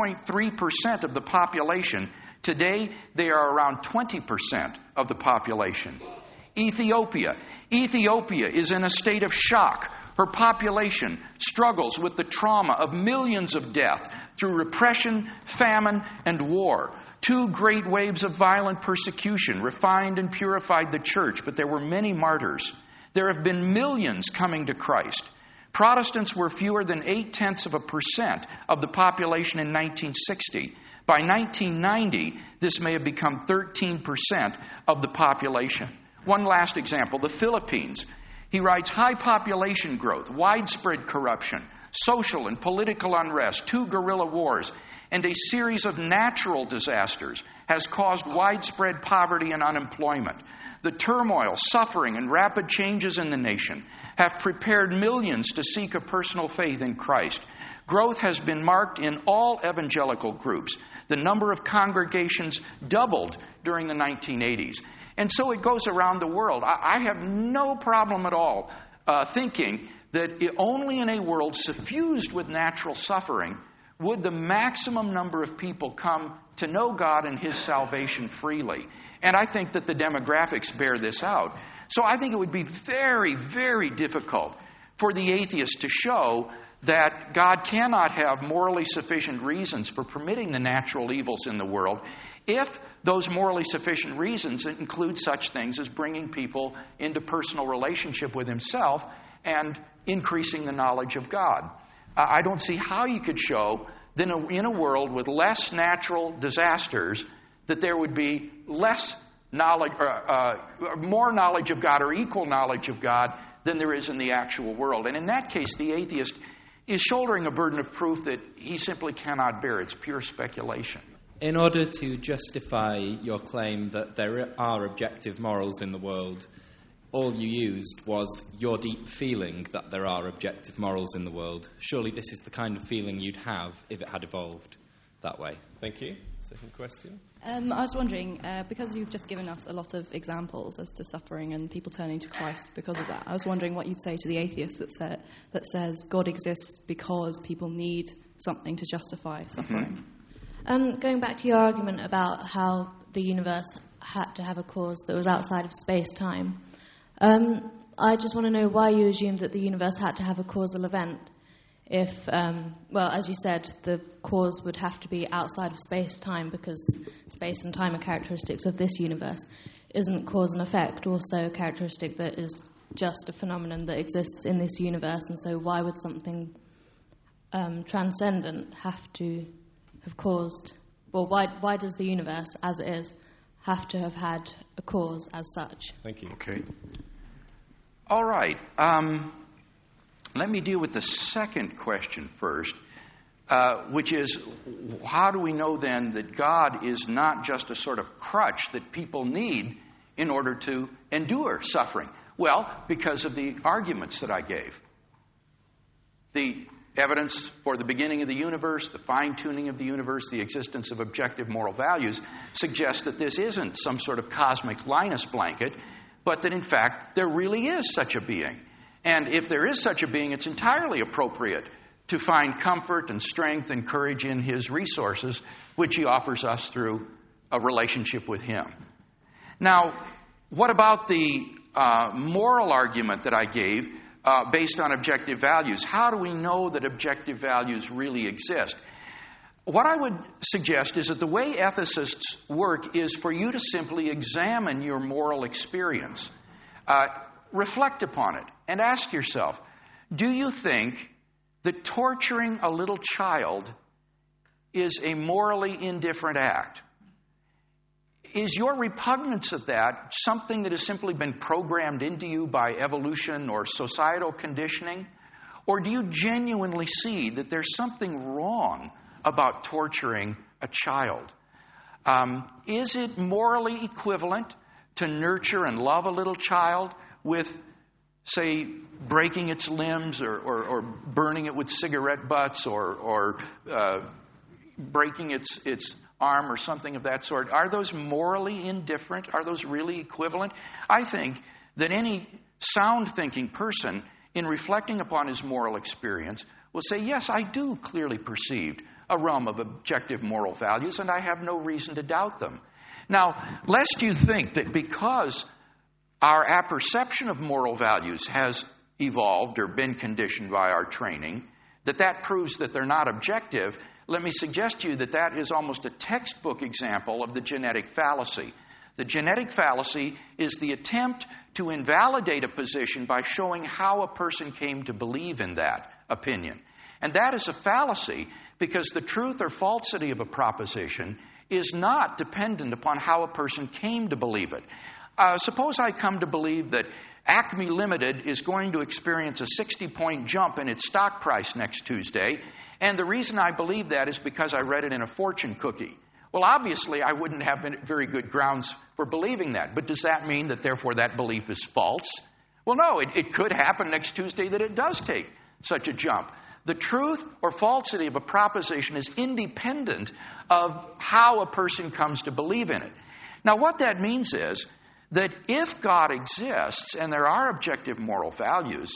2.3% of the population. Today, they are around 20% of the population. Ethiopia. Ethiopia is in a state of shock. Her population struggles with the trauma of millions of deaths through repression, famine, and war. 2 great waves of violent persecution refined and purified the church, but there were many martyrs. There have been millions coming to Christ. Protestants were fewer than 0.8% of the population in 1960. By 1990, this may have become 13% of the population. One last example, the Philippines. He writes, high population growth, widespread corruption, social and political unrest, 2 guerrilla wars, and a series of natural disasters has caused widespread poverty and unemployment. The turmoil, suffering, and rapid changes in the nation have prepared millions to seek a personal faith in Christ. Growth has been marked in all evangelical groups. The number of congregations doubled during the 1980s. And so it goes around the world. I have no problem at all thinking that only in a world suffused with natural suffering would the maximum number of people come to know God and His salvation freely. And I think that the demographics bear this out. So I think it would be very, very difficult for the atheist to show that God cannot have morally sufficient reasons for permitting the natural evils in the world if those morally sufficient reasons include such things as bringing people into personal relationship with Himself and increasing the knowledge of God. I don't see how you could show that in a world with less natural disasters that there would be less knowledge, more knowledge of God or equal knowledge of God than there is in the actual world. And in that case, the atheist is shouldering a burden of proof that he simply cannot bear. It's pure speculation. In order to justify your claim that there are objective morals in the world, all you used was your deep feeling that there are objective morals in the world. Surely this is the kind of feeling you'd have if it had evolved that way. Thank you. Second question. I was wondering, because you've just given us a lot of examples as to suffering and people turning to Christ because of that, I was wondering what you'd say to the atheist that says God exists because people need something to justify suffering. Going back to your argument about how the universe had to have a cause that was outside of space-time, I just want to know why you assumed that the universe had to have a causal event if, well, as you said, the cause would have to be outside of space-time because space and time are characteristics of this universe. Isn't cause and effect also a characteristic that is just a phenomenon that exists in this universe? And so why would something transcendent have to have caused, well, why does the universe, as it is, have to have had a cause as such? Thank you. Okay. All right. Let me deal with the second question first, which is, how do we know then that God is not just a sort of crutch that people need in order to endure suffering? Well, because of the arguments that I gave. The evidence for the beginning of the universe, the fine-tuning of the universe, the existence of objective moral values suggests that this isn't some sort of cosmic Linus blanket, but that in fact there really is such a being. And if there is such a being, it's entirely appropriate to find comfort and strength and courage in His resources, which He offers us through a relationship with Him. Now, what about the moral argument that I gave based on objective values? How do we know that objective values really exist? What I would suggest is that the way ethicists work is for you to simply examine your moral experience. Reflect upon it and ask yourself, do you think that torturing a little child is a morally indifferent act? Is your repugnance of that something that has simply been programmed into you by evolution or societal conditioning? Or do you genuinely see that there's something wrong about torturing a child? Is it morally equivalent to nurture and love a little child with, say, breaking its limbs or burning it with cigarette butts or breaking its arm or something of that sort? Are those morally indifferent? Are those really equivalent? I think that any sound-thinking person, in reflecting upon his moral experience, will say, yes, I do clearly perceive a realm of objective moral values, and I have no reason to doubt them. Now, lest you think that because our apperception of moral values has evolved or been conditioned by our training, that proves that they're not objective, let me suggest to you that that is almost a textbook example of the genetic fallacy. The genetic fallacy is the attempt to invalidate a position by showing how a person came to believe in that opinion. And that is a fallacy because the truth or falsity of a proposition is not dependent upon how a person came to believe it. Suppose I come to believe that Acme Limited is going to experience a 60-point jump in its stock price next Tuesday, and the reason I believe that is because I read it in a fortune cookie. Well, obviously, I wouldn't have very good grounds for believing that, but does that mean that therefore that belief is false? Well, no, it could happen next Tuesday that it does take such a jump. The truth or falsity of a proposition is independent of how a person comes to believe in it. Now, what that means is that if God exists and there are objective moral values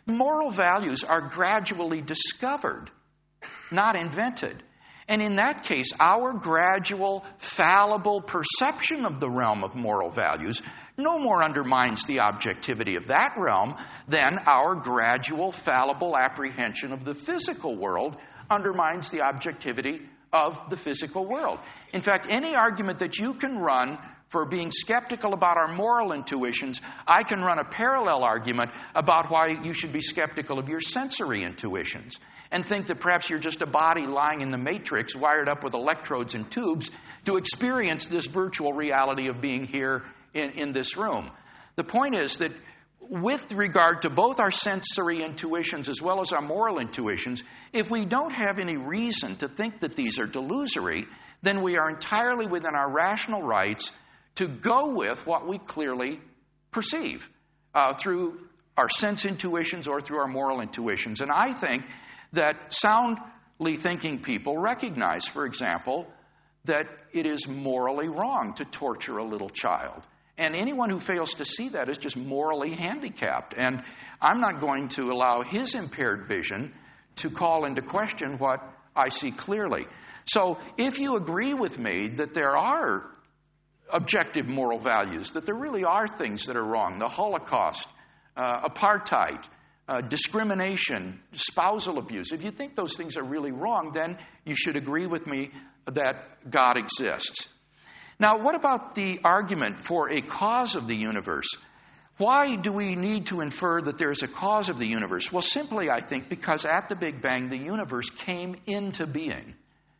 are gradually discovered, not invented. And in that case, our gradual, fallible perception of the realm of moral values no more undermines the objectivity of that realm than our gradual, fallible apprehension of the physical world undermines the objectivity of the physical world. In fact, any argument that you can run for being skeptical about our moral intuitions, I can run a parallel argument about why you should be skeptical of your sensory intuitions and think that perhaps you're just a body lying in the matrix wired up with electrodes and tubes to experience this virtual reality of being here in this room. The point is that with regard to both our sensory intuitions as well as our moral intuitions, if we don't have any reason to think that these are delusory, then we are entirely within our rational rights to go with what we clearly perceive through our sense intuitions or through our moral intuitions. And I think that soundly thinking people recognize, for example, that it is morally wrong to torture a little child. And anyone who fails to see that is just morally handicapped. And I'm not going to allow his impaired vision to call into question what I see clearly. So if you agree with me that there are objective moral values, that there really are things that are wrong, the Holocaust, apartheid, discrimination, spousal abuse, if you think those things are really wrong, then you should agree with me that God exists. Now, what about the argument for a cause of the universe? Why do we need to infer that there is a cause of the universe? Well, simply, I think, because at the Big Bang, the universe came into being.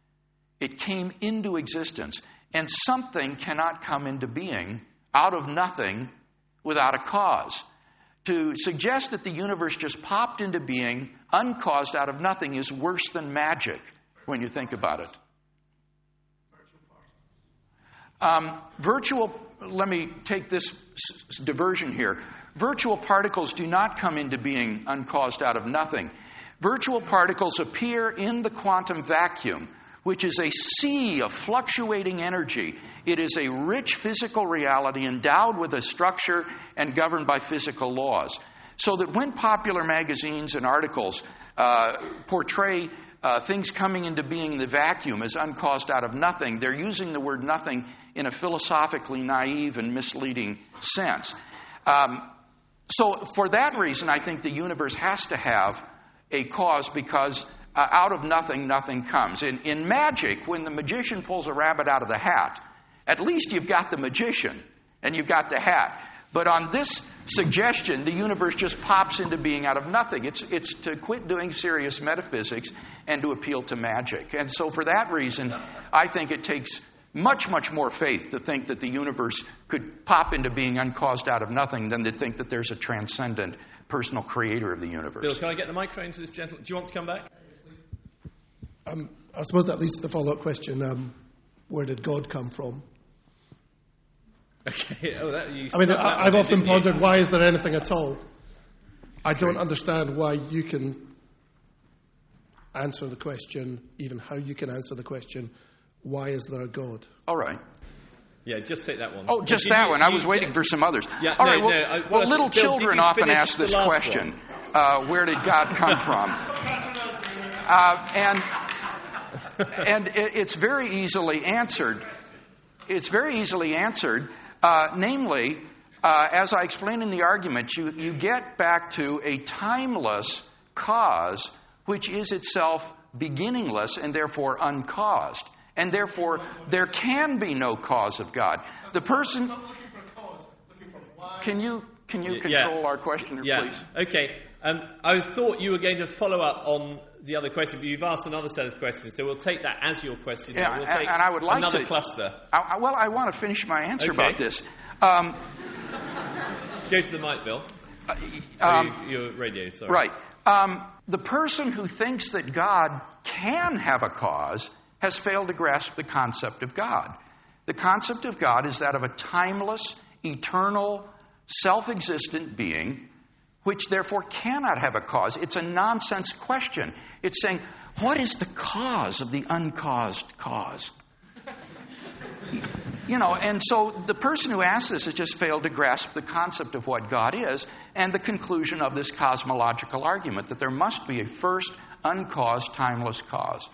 It came into existence. And something cannot come into being out of nothing without a cause. To suggest that the universe just popped into being, uncaused out of nothing, is worse than magic when you think about it. Let me take this diversion here. Virtual particles do not come into being uncaused out of nothing. Virtual particles appear in the quantum vacuum, which is a sea of fluctuating energy. It is a rich physical reality endowed with a structure and governed by physical laws. So that when popular magazines and articles portray things coming into being in the vacuum as uncaused out of nothing, they're using the word nothing in a philosophically naive and misleading sense. So for that reason, I think the universe has to have a cause because out of nothing, nothing comes. In magic, when the magician pulls a rabbit out of the hat, at least you've got the magician and you've got the hat. But on this suggestion, the universe just pops into being out of nothing. It's to quit doing serious metaphysics and to appeal to magic. And so for that reason, I think it takes much, much more faith to think that the universe could pop into being uncaused out of nothing than to think that there's a transcendent personal creator of the universe. Bill, can I get the microphone to this gentleman? Do you want to come back? I suppose that leads to the follow-up question, where did God come from? Okay. I've often pondered, why is there anything at all? I don't understand why you can answer the question, even how you can answer the question, why is there a God? All right. Yeah, just take that one. Oh, just that one. I was waiting for some others. Yeah, all right. Well, little children often ask this question, where did God come from? And it's very easily answered. It's very easily answered. Namely, as I explained in the argument, you get back to a timeless cause which is itself beginningless and therefore uncaused. And therefore, there can be no cause of God. The person... Not looking for a cause, looking for why. Can you control our questioner, please? Okay. I thought you were going to follow up on the other question, but you've asked another set of questions, so we'll take that as your question. Yeah, we'll take and I would like another to, cluster. I want to finish my answer about this. Go to the mic, Bill. Your radio, sorry. Right. The person who thinks that God can have a cause has failed to grasp the concept of God. The concept of God is that of a timeless, eternal, self-existent being, which therefore cannot have a cause. It's a nonsense question. It's saying, what is the cause of the uncaused cause? And so the person who asks this has just failed to grasp the concept of what God is and the conclusion of this cosmological argument, that there must be a first uncaused, timeless cause.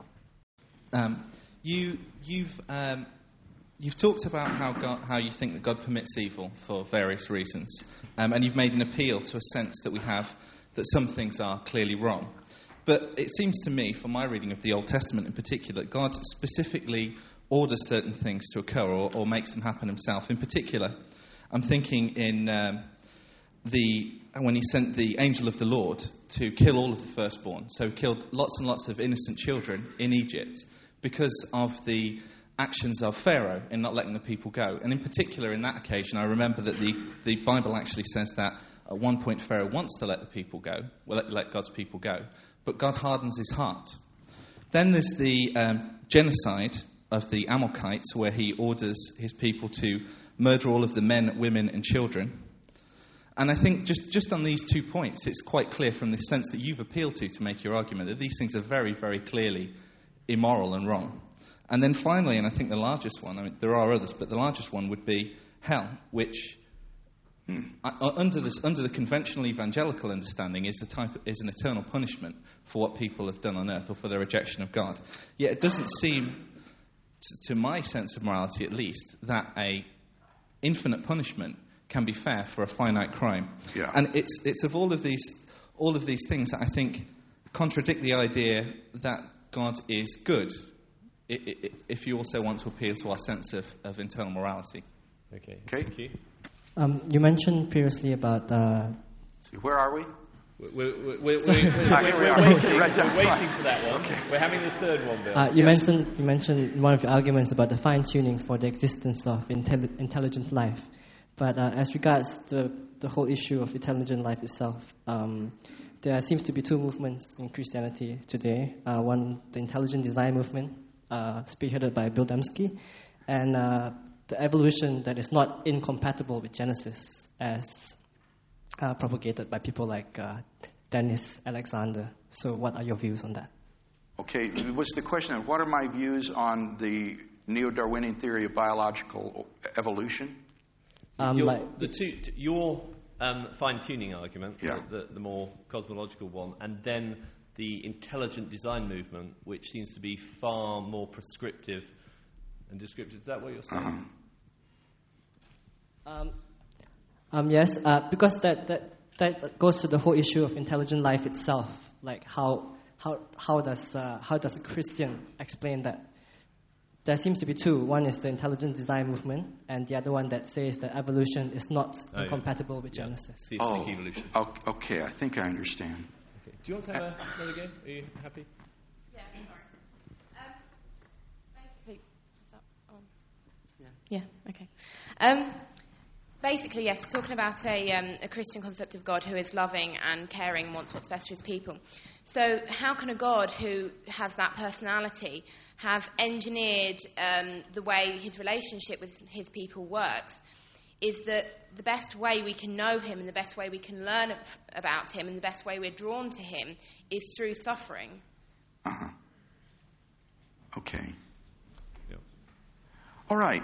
You've talked about how you think that God permits evil for various reasons, and you've made an appeal to a sense that we have that some things are clearly wrong. But it seems to me, from my reading of the Old Testament in particular, that God specifically orders certain things to occur or makes them happen himself. In particular, I'm thinking in when he sent the angel of the Lord to kill all of the firstborn. So he killed lots and lots of innocent children in Egypt because of the actions of Pharaoh in not letting the people go. And in particular, in that occasion, I remember that the Bible actually says that at one point Pharaoh wants to let the people go, let God's people go, but God hardens his heart. Then there's the genocide of the Amalekites, where he orders his people to murder all of the men, women, and children. And I think just on these 2 points, it's quite clear from the sense that you've appealed to make your argument that these things are very, very clearly immoral and wrong. And then finally, and I think the largest one, I mean, there are others, but the largest one would be hell, which under the conventional evangelical understanding is an eternal punishment for what people have done on earth or for their rejection of God. Yet it doesn't seem, to my sense of morality at least, that a infinite punishment can be fair for a finite crime. Yeah. And it's of all of these things that I think contradict the idea that God is good, if you also want to appeal to our sense of internal morality. Okay. Thank you. You mentioned previously about... Where are we? We're waiting for that one. Okay. We're having the third one, Bill. You mentioned in one of your arguments about the fine-tuning for the existence of intelligent life. But as regards the whole issue of intelligent life itself, there seems to be two movements in Christianity today. One, the intelligent design movement, spearheaded by Bill Dembski, and the evolution that is not incompatible with Genesis, as propagated by people like Dennis Alexander. So what are your views on that? Okay, what's the question? What are my views on the neo-Darwinian theory of biological evolution? Your fine-tuning argument, yeah. the more cosmological one, and then the intelligent design movement, which seems to be far more prescriptive and descriptive. Is that what you're saying? Yes, because that goes to the whole issue of intelligent life itself. Like how does a Christian explain that? There seems to be two. One is the intelligent design movement, and the other one that says that evolution is not incompatible with Genesis. Evolution. Okay, I think I understand. Okay. Do you want to have another game? Are you happy? Yeah, sorry. Basically, is that on? Yeah, okay. Basically, yes, we're talking about a Christian concept of God who is loving and caring and wants what's best for his people. So how can a God who has that personality have engineered the way his relationship with his people works? Is that the best way we can know him and the best way we can learn about him and the best way we're drawn to him is through suffering. Uh-huh. Okay. Yep. All right.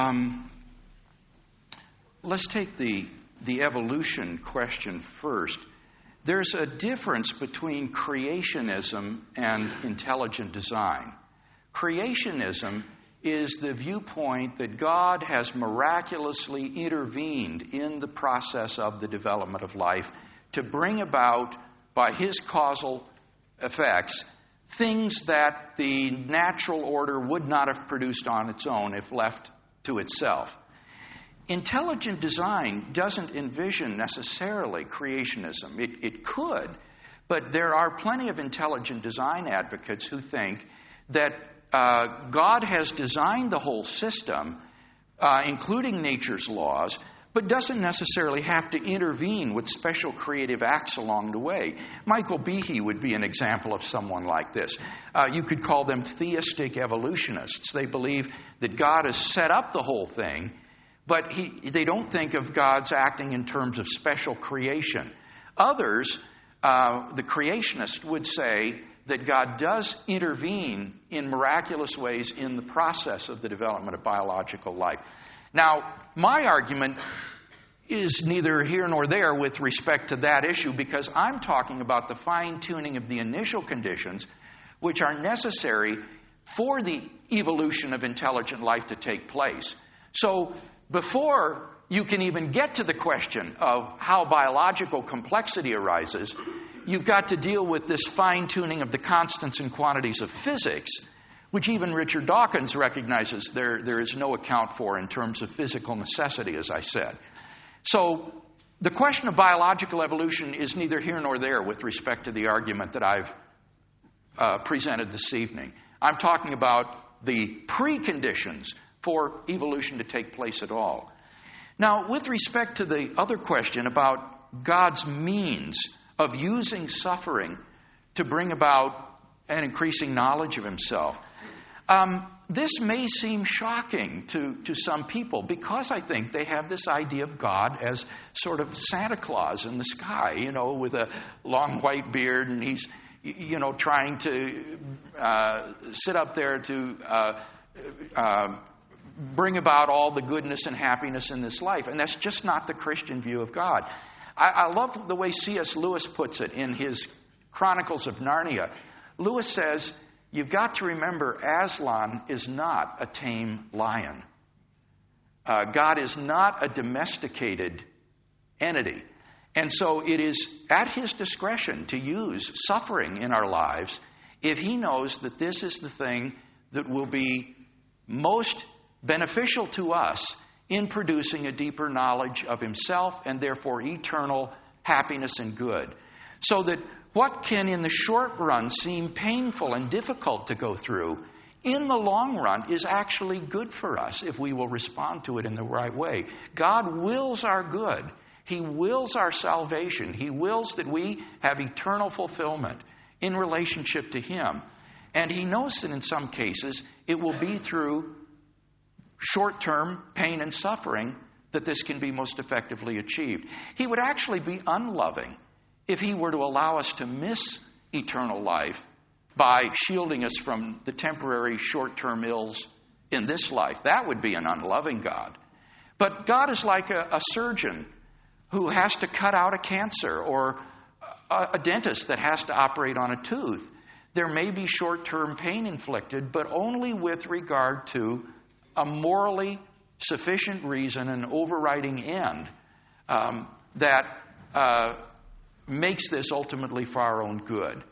Let's take the evolution question first. There's a difference between creationism and intelligent design. Creationism is the viewpoint that God has miraculously intervened in the process of the development of life to bring about, by his causal effects, things that the natural order would not have produced on its own if left to itself. Intelligent design doesn't envision necessarily creationism. It could, but there are plenty of intelligent design advocates who think that God has designed the whole system, including nature's laws, but doesn't necessarily have to intervene with special creative acts along the way. Michael Behe would be an example of someone like this. You could call them theistic evolutionists. They believe that God has set up the whole thing, but they don't think of God's acting in terms of special creation. Others, the creationists, would say that God does intervene in miraculous ways in the process of the development of biological life. Now, my argument is neither here nor there with respect to that issue, because I'm talking about the fine-tuning of the initial conditions which are necessary for the evolution of intelligent life to take place. So before you can even get to the question of how biological complexity arises, you've got to deal with this fine-tuning of the constants and quantities of physics, which even Richard Dawkins recognizes there is no account for in terms of physical necessity, as I said. So the question of biological evolution is neither here nor there with respect to the argument that I've presented this evening. I'm talking about the preconditions for evolution to take place at all. Now, with respect to the other question about God's means of using suffering to bring about an increasing knowledge of himself, this may seem shocking to some people, because I think they have this idea of God as sort of Santa Claus in the sky, with a long white beard, and he's, trying to sit up there to bring about all the goodness and happiness in this life. And that's just not the Christian view of God. I love the way C.S. Lewis puts it in his Chronicles of Narnia. Lewis says, you've got to remember, Aslan is not a tame lion. God is not a domesticated entity. And so it is at his discretion to use suffering in our lives if he knows that this is the thing that will be most beneficial to us in producing a deeper knowledge of himself and therefore eternal happiness and good. So that what can in the short run seem painful and difficult to go through, in the long run is actually good for us if we will respond to it in the right way. God wills our good. He wills our salvation. He wills that we have eternal fulfillment in relationship to him. And he knows that in some cases it will be through short-term pain and suffering that this can be most effectively achieved. He would actually be unloving if he were to allow us to miss eternal life by shielding us from the temporary short-term ills in this life. That would be an unloving God. But God is like a surgeon who has to cut out a cancer, or a dentist that has to operate on a tooth. There may be short-term pain inflicted, but only with regard to a morally sufficient reason, an overriding end that makes this ultimately for our own good.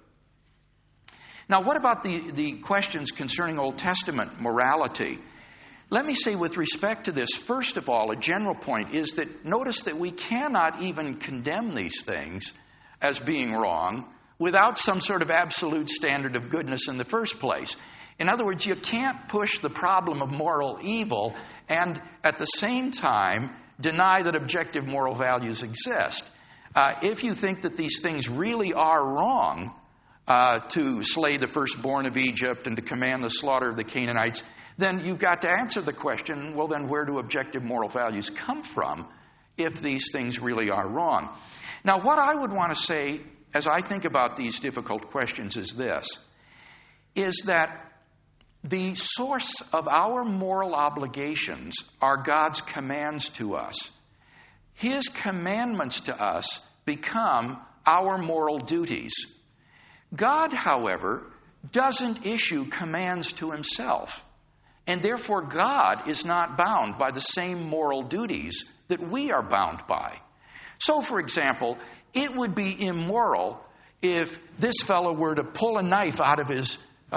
Now, what about the questions concerning Old Testament morality? Let me say with respect to this, first of all, a general point is that notice that we cannot even condemn these things as being wrong without some sort of absolute standard of goodness in the first place. In other words, you can't push the problem of moral evil and at the same time deny that objective moral values exist. If you think that these things really are wrong, to slay the firstborn of Egypt and to command the slaughter of the Canaanites, then you've got to answer the question, well, then where do objective moral values come from if these things really are wrong? Now, what I would want to say as I think about these difficult questions is this, is that the source of our moral obligations are God's commands to us. His commandments to us become our moral duties. God, however, doesn't issue commands to himself, and therefore God is not bound by the same moral duties that we are bound by. So, for example, it would be immoral if this fellow were to pull a knife out of his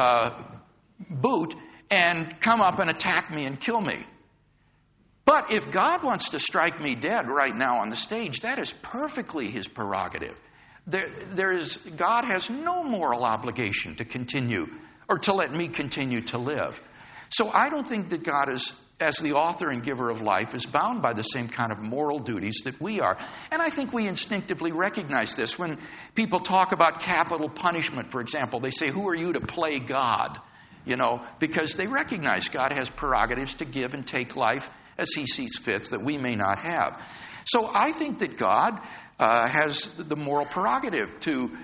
boot and come up and attack me and kill me. But if God wants to strike me dead right now on the stage, that is perfectly his prerogative. God has no moral obligation to continue or to let me continue to live. So I don't think that God is, as the author and giver of life, is bound by the same kind of moral duties that we are. And I think we instinctively recognize this. When people talk about capital punishment, for example, they say, who are you to play God? Because they recognize God has prerogatives to give and take life as he sees fit that we may not have. So I think that God has the moral prerogative to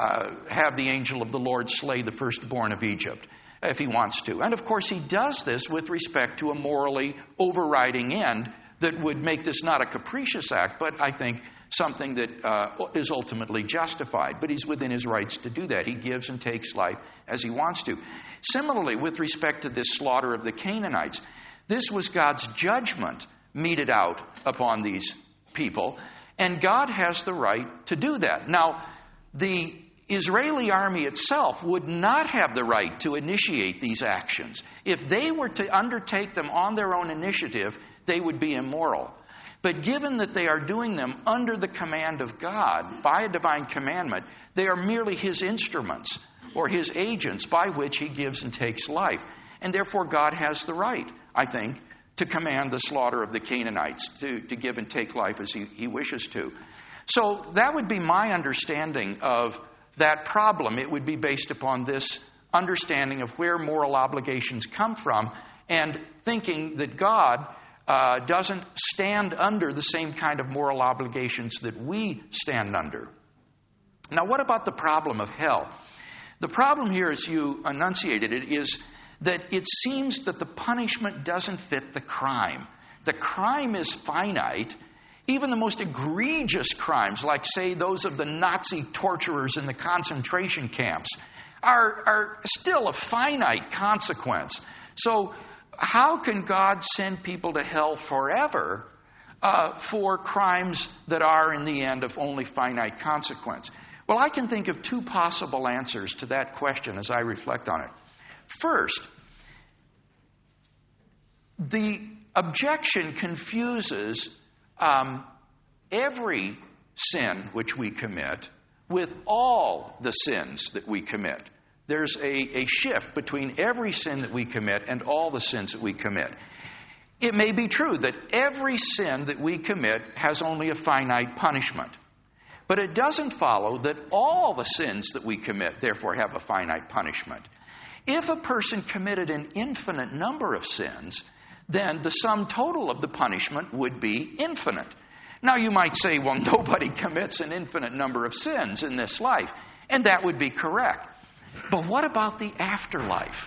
have the angel of the Lord slay the firstborn of Egypt if he wants to. And of course he does this with respect to a morally overriding end that would make this not a capricious act, but I think something that is ultimately justified. But he's within his rights to do that. He gives and takes life as he wants to. Similarly, with respect to this slaughter of the Canaanites, this was God's judgment meted out upon these people, and God has the right to do that. Now, the Israeli army itself would not have the right to initiate these actions. If they were to undertake them on their own initiative, they would be immoral. But given that they are doing them under the command of God, by a divine commandment, they are merely his instruments or his agents by which he gives and takes life. And therefore God has the right, I think, to command the slaughter of the Canaanites, to give and take life as he wishes to. So that would be my understanding of that problem. It would be based upon this understanding of where moral obligations come from and thinking that God doesn't stand under the same kind of moral obligations that we stand under. Now, what about the problem of hell? The problem here, as you enunciated it, is that it seems that the punishment doesn't fit the crime. The crime is finite. Even the most egregious crimes, like, say, those of the Nazi torturers in the concentration camps, are still a finite consequence. So how can God send people to hell forever for crimes that are, in the end, of only finite consequence? Well, I can think of two possible answers to that question as I reflect on it. First, the objection confuses every sin which we commit with all the sins that we commit. There's a shift between every sin that we commit and all the sins that we commit. It may be true that every sin that we commit has only a finite punishment. But it doesn't follow that all the sins that we commit, therefore, have a finite punishment. If a person committed an infinite number of sins, then the sum total of the punishment would be infinite. Now, you might say, well, nobody commits an infinite number of sins in this life, and that would be correct. But what about the afterlife?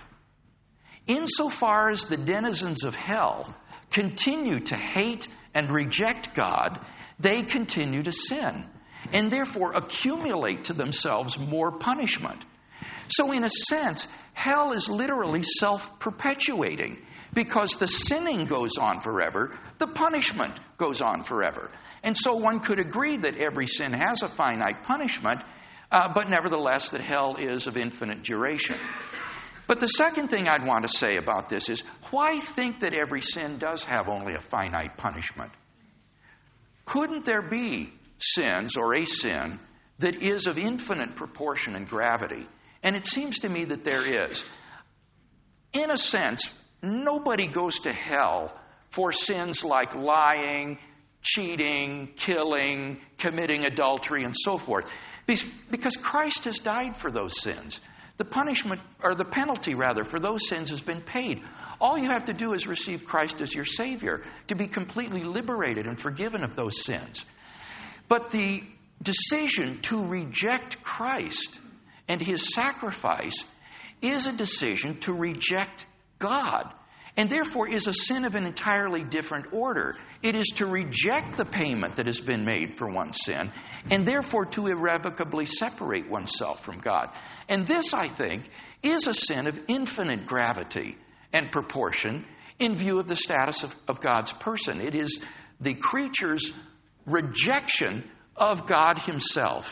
Insofar as the denizens of hell continue to hate and reject God, they continue to sin, and therefore accumulate to themselves more punishment. So in a sense, hell is literally self-perpetuating. Because the sinning goes on forever, the punishment goes on forever. And so one could agree that every sin has a finite punishment, but nevertheless that hell is of infinite duration. But the second thing I'd want to say about this is, why think that every sin does have only a finite punishment? Couldn't there be sins or a sin that is of infinite proportion and gravity? And it seems to me that there is. In a sense, nobody goes to hell for sins like lying, cheating, killing, committing adultery, and so forth. Because Christ has died for those sins. The punishment, or the penalty rather, for those sins has been paid. All you have to do is receive Christ as your Savior to be completely liberated and forgiven of those sins. But the decision to reject Christ and his sacrifice is a decision to reject God, and therefore is a sin of an entirely different order. It is to reject the payment that has been made for one's sin, and therefore to irrevocably separate oneself from God. And this, I think, is a sin of infinite gravity and proportion in view of the status of God's person. It is the creature's rejection of God himself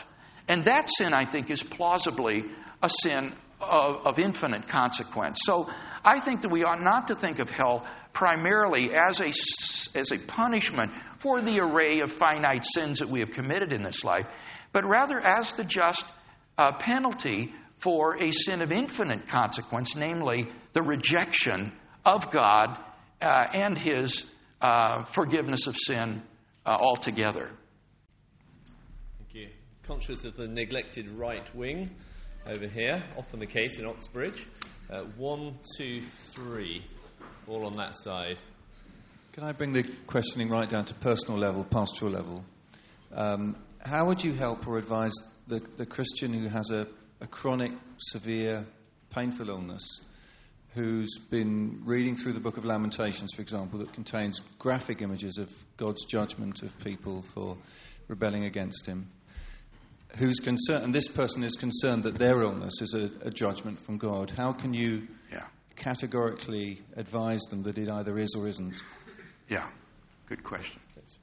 And that sin, I think, is plausibly a sin of infinite consequence. So I think that we ought not to think of hell primarily as a punishment for the array of finite sins that we have committed in this life, but rather as the just penalty for a sin of infinite consequence, namely the rejection of God and His forgiveness of sin altogether. Thank you. Conscious of the neglected right wing over here, often the case in Oxbridge. 1, 2, 3, all on that side. Can I bring the questioning right down to personal level, pastoral level? How would you help or advise the Christian who has a chronic, severe, painful illness, who's been reading through the Book of Lamentations, for example, that contains graphic images of God's judgment of people for rebelling against Him, who's concerned, and this person is concerned that their illness is a judgment from God? How can you categorically advise them that it either is or isn't? Yeah, good question.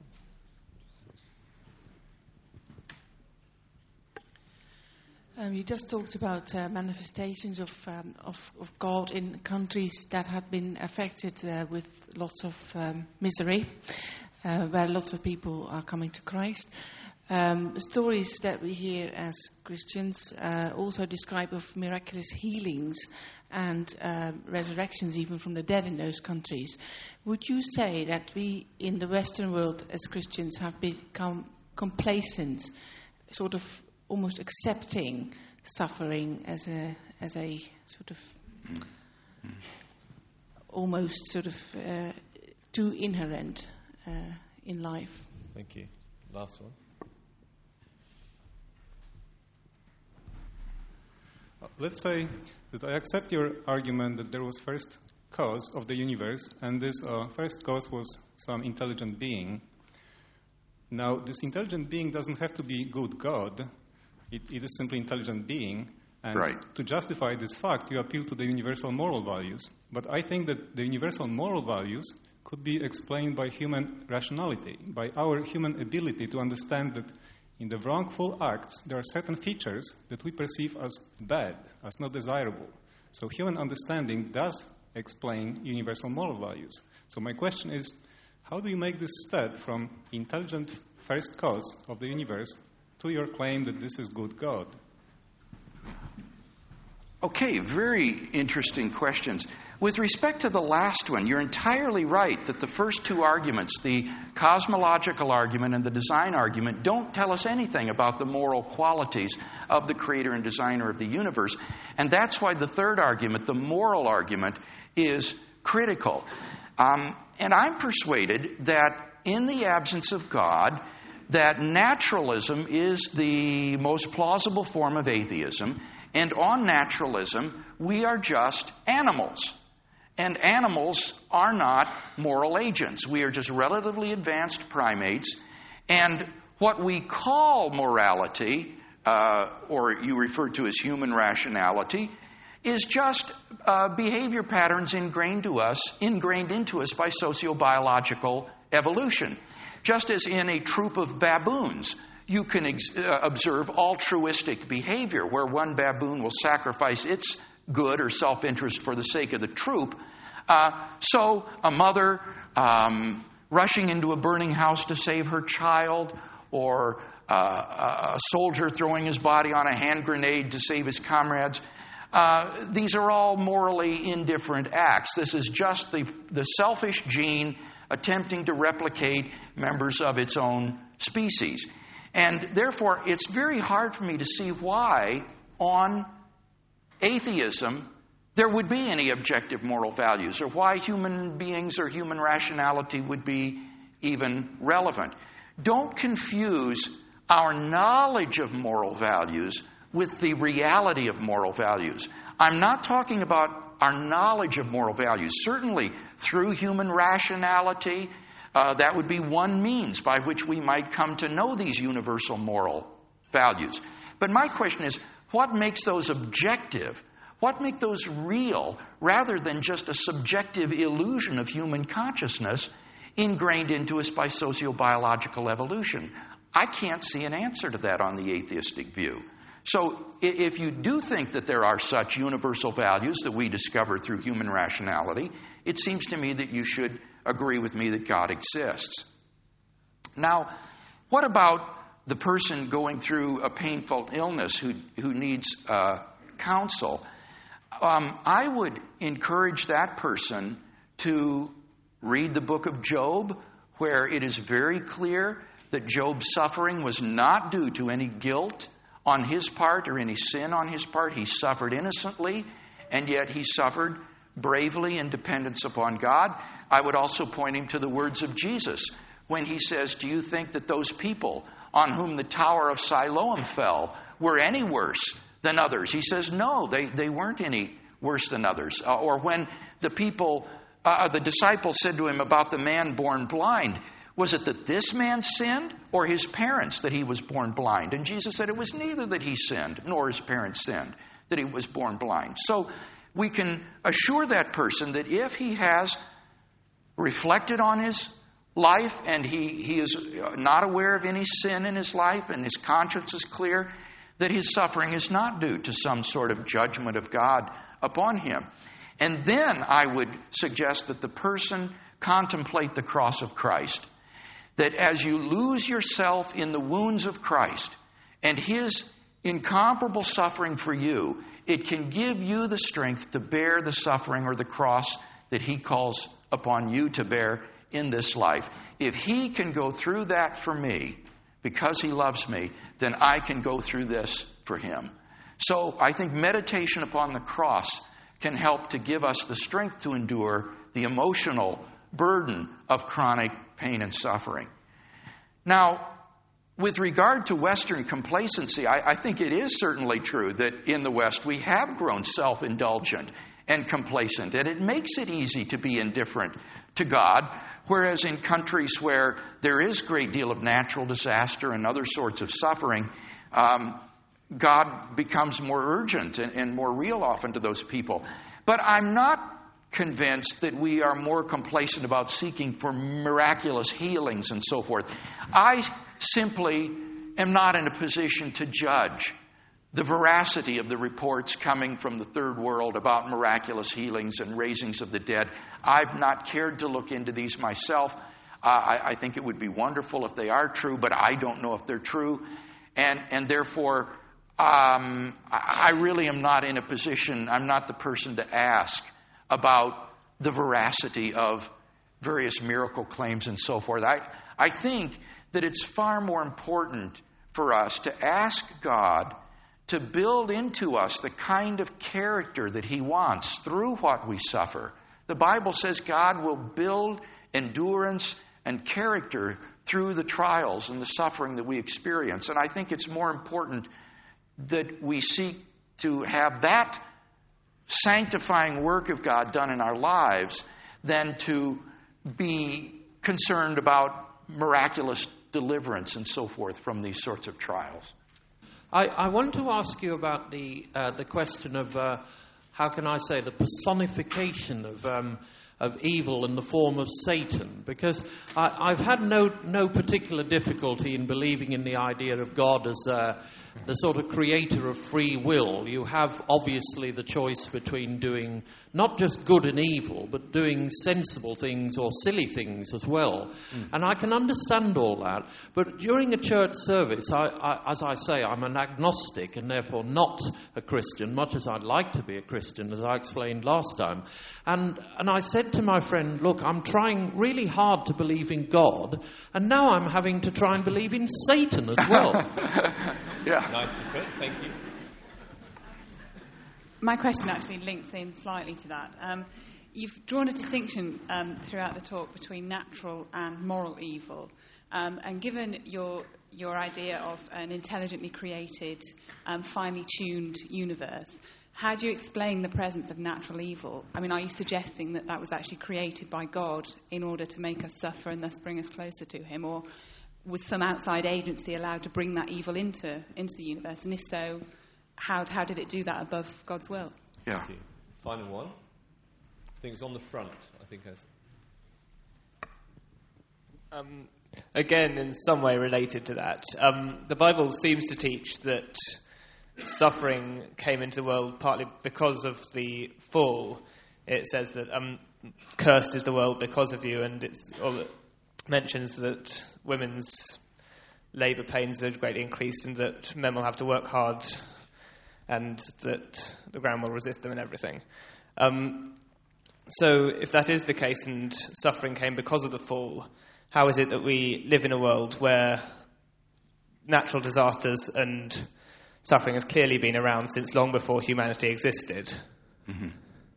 You just talked about manifestations of God in countries that have been affected with lots of misery, where lots of people are coming to Christ. Stories that we hear as Christians also describe of miraculous healings and resurrections even from the dead in those countries. Would you say that we in the Western world as Christians have become complacent, sort of almost accepting suffering as a sort of almost sort of too inherent in life? Thank you. Last one. Let's say that I accept your argument that there was first cause of the universe, and this first cause was some intelligent being. Now, this intelligent being doesn't have to be good God. It is simply intelligent being. And to justify this fact, you appeal to the universal moral values. But I think that the universal moral values could be explained by human rationality, by our human ability to understand that in the wrongful acts, there are certain features that we perceive as bad, as not desirable. So human understanding does explain universal moral values. So my question is, how do you make this step from intelligent first cause of the universe to your claim that this is good God? Okay, very interesting questions. With respect to the last one, you're entirely right that the first two arguments, the cosmological argument and the design argument, don't tell us anything about the moral qualities of the creator and designer of the universe. And that's why the third argument, the moral argument, is critical. And I'm persuaded that in the absence of God, that naturalism is the most plausible form of atheism. And on naturalism, we are just animals. And animals are not moral agents. We are just relatively advanced primates. And what we call morality, or you refer to as human rationality, is just behavior patterns ingrained into us by sociobiological evolution. Just as in a troop of baboons, you can observe altruistic behavior, where one baboon will sacrifice its good or self-interest for the sake of the troop. So a mother rushing into a burning house to save her child, or a soldier throwing his body on a hand grenade to save his comrades. These are all morally indifferent acts. This is just the selfish gene attempting to replicate members of its own species. And therefore, it's very hard for me to see why on atheism there would be any objective moral values, or why human beings or human rationality would be even relevant. Don't confuse our knowledge of moral values with the reality of moral values. I'm not talking about our knowledge of moral values. Certainly, through human rationality, that would be one means by which we might come to know these universal moral values. But my question is, what makes those objective? What makes those real, rather than just a subjective illusion of human consciousness ingrained into us by sociobiological evolution? I can't see an answer to that on the atheistic view. So if you do think that there are such universal values that we discover through human rationality, it seems to me that you should agree with me that God exists. Now, what about the person going through a painful illness who needs counsel? I would encourage that person to read the book of Job, where it is very clear that Job's suffering was not due to any guilt on his part or any sin on his part. He suffered innocently, and yet he suffered bravely in dependence upon God. I would also point him to the words of Jesus when he says, do you think that those people on whom the Tower of Siloam fell were any worse than others? He says, no, they weren't any worse than others. Or when the disciples said to him about the man born blind, was it that this man sinned or his parents that he was born blind? And Jesus said it was neither that he sinned nor his parents sinned that he was born blind. So we can assure that person that if he has reflected on his life and he is not aware of any sin in his life and his conscience is clear, that his suffering is not due to some sort of judgment of God upon him. And then I would suggest that the person contemplate the cross of Christ. That as you lose yourself in the wounds of Christ and his incomparable suffering for you, it can give you the strength to bear the suffering or the cross that he calls upon you to bear in this life. If he can go through that for me because he loves me, then I can go through this for him. So I think meditation upon the cross can help to give us the strength to endure the emotional burden of chronic pain and suffering. Now, with regard to Western complacency, I think it is certainly true that in the West we have grown self-indulgent and complacent, and it makes it easy to be indifferent to God, whereas in countries where there is a great deal of natural disaster and other sorts of suffering, God becomes more urgent and more real often to those people. But I'm not convinced that we are more complacent about seeking for miraculous healings and so forth. I simply am not in a position to judge the veracity of the reports coming from the third world about miraculous healings and raisings of the dead. I've not cared to look into these myself. I think it would be wonderful if they are true, but I don't know if they're true. And therefore, I really am not in a position, I'm not the person to ask about the veracity of various miracle claims and so forth. I think that it's far more important for us to ask God to build into us the kind of character that he wants through what we suffer. The Bible says God will build endurance and character through the trials and the suffering that we experience. And I think it's more important that we seek to have that sanctifying work of God done in our lives than to be concerned about miraculous deliverance and so forth from these sorts of trials. I want to ask you about the question of how can I say the personification of evil in the form of Satan, because I've had no particular difficulty in believing in the idea of God as the sort of creator of free will. You have obviously the choice between doing not just good and evil, but doing sensible things or silly things as well. And I can understand all that. But during a church service, as I say, I'm an agnostic and therefore not a Christian, much as I'd like to be a Christian, as I explained last time. And I said to my friend, look, I'm trying really hard to believe in God, and now I'm having to try and believe in Satan as well. Yeah. Nicely put. Thank you. My question actually links in slightly to that. You've drawn a distinction throughout the talk between natural and moral evil. And given your idea of an intelligently created, finely tuned universe, how do you explain the presence of natural evil? I mean, are you suggesting that was actually created by God in order to make us suffer and thus bring us closer to him? Or was some outside agency allowed to bring that evil into the universe? And if so, how did it do that above God's will? Yeah. Thank you. Final one. I think it's on the front. again, in some way related to that, the Bible seems to teach that suffering came into the world partly because of the fall. It says that cursed is the world because of you, and it mentions that women's labour pains are greatly increased and that men will have to work hard and that the ground will resist them and everything. So if that is the case and suffering came because of the fall, how is it that we live in a world where natural disasters and suffering has clearly been around since long before humanity existed? Mm-hmm.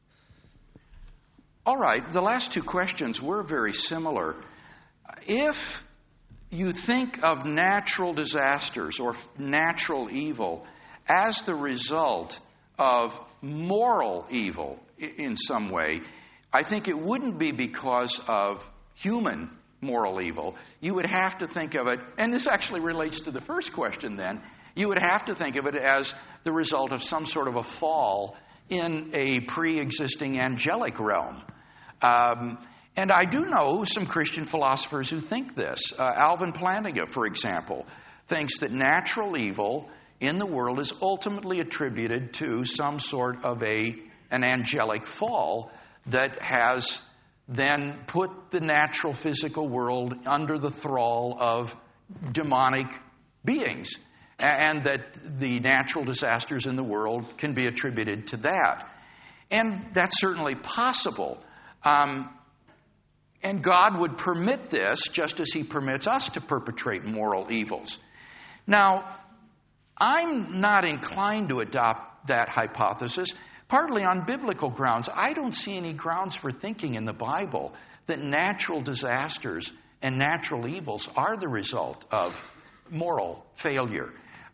All right, the last two questions were very similar. If you think of natural disasters or natural evil as the result of moral evil in some way, I think it wouldn't be because of human moral evil. You would have to think of it, and this actually relates to the first question then, you would have to think of it as the result of some sort of a fall in a pre-existing angelic realm. And I do know some Christian philosophers who think this. Alvin Plantinga, for example, thinks that natural evil in the world is ultimately attributed to some sort of an angelic fall that has then put the natural physical world under the thrall of demonic beings, and that the natural disasters in the world can be attributed to that. And that's certainly possible. And God would permit this just as he permits us to perpetrate moral evils. Now, I'm not inclined to adopt that hypothesis, partly on biblical grounds. I don't see any grounds for thinking in the Bible that natural disasters and natural evils are the result of moral failure.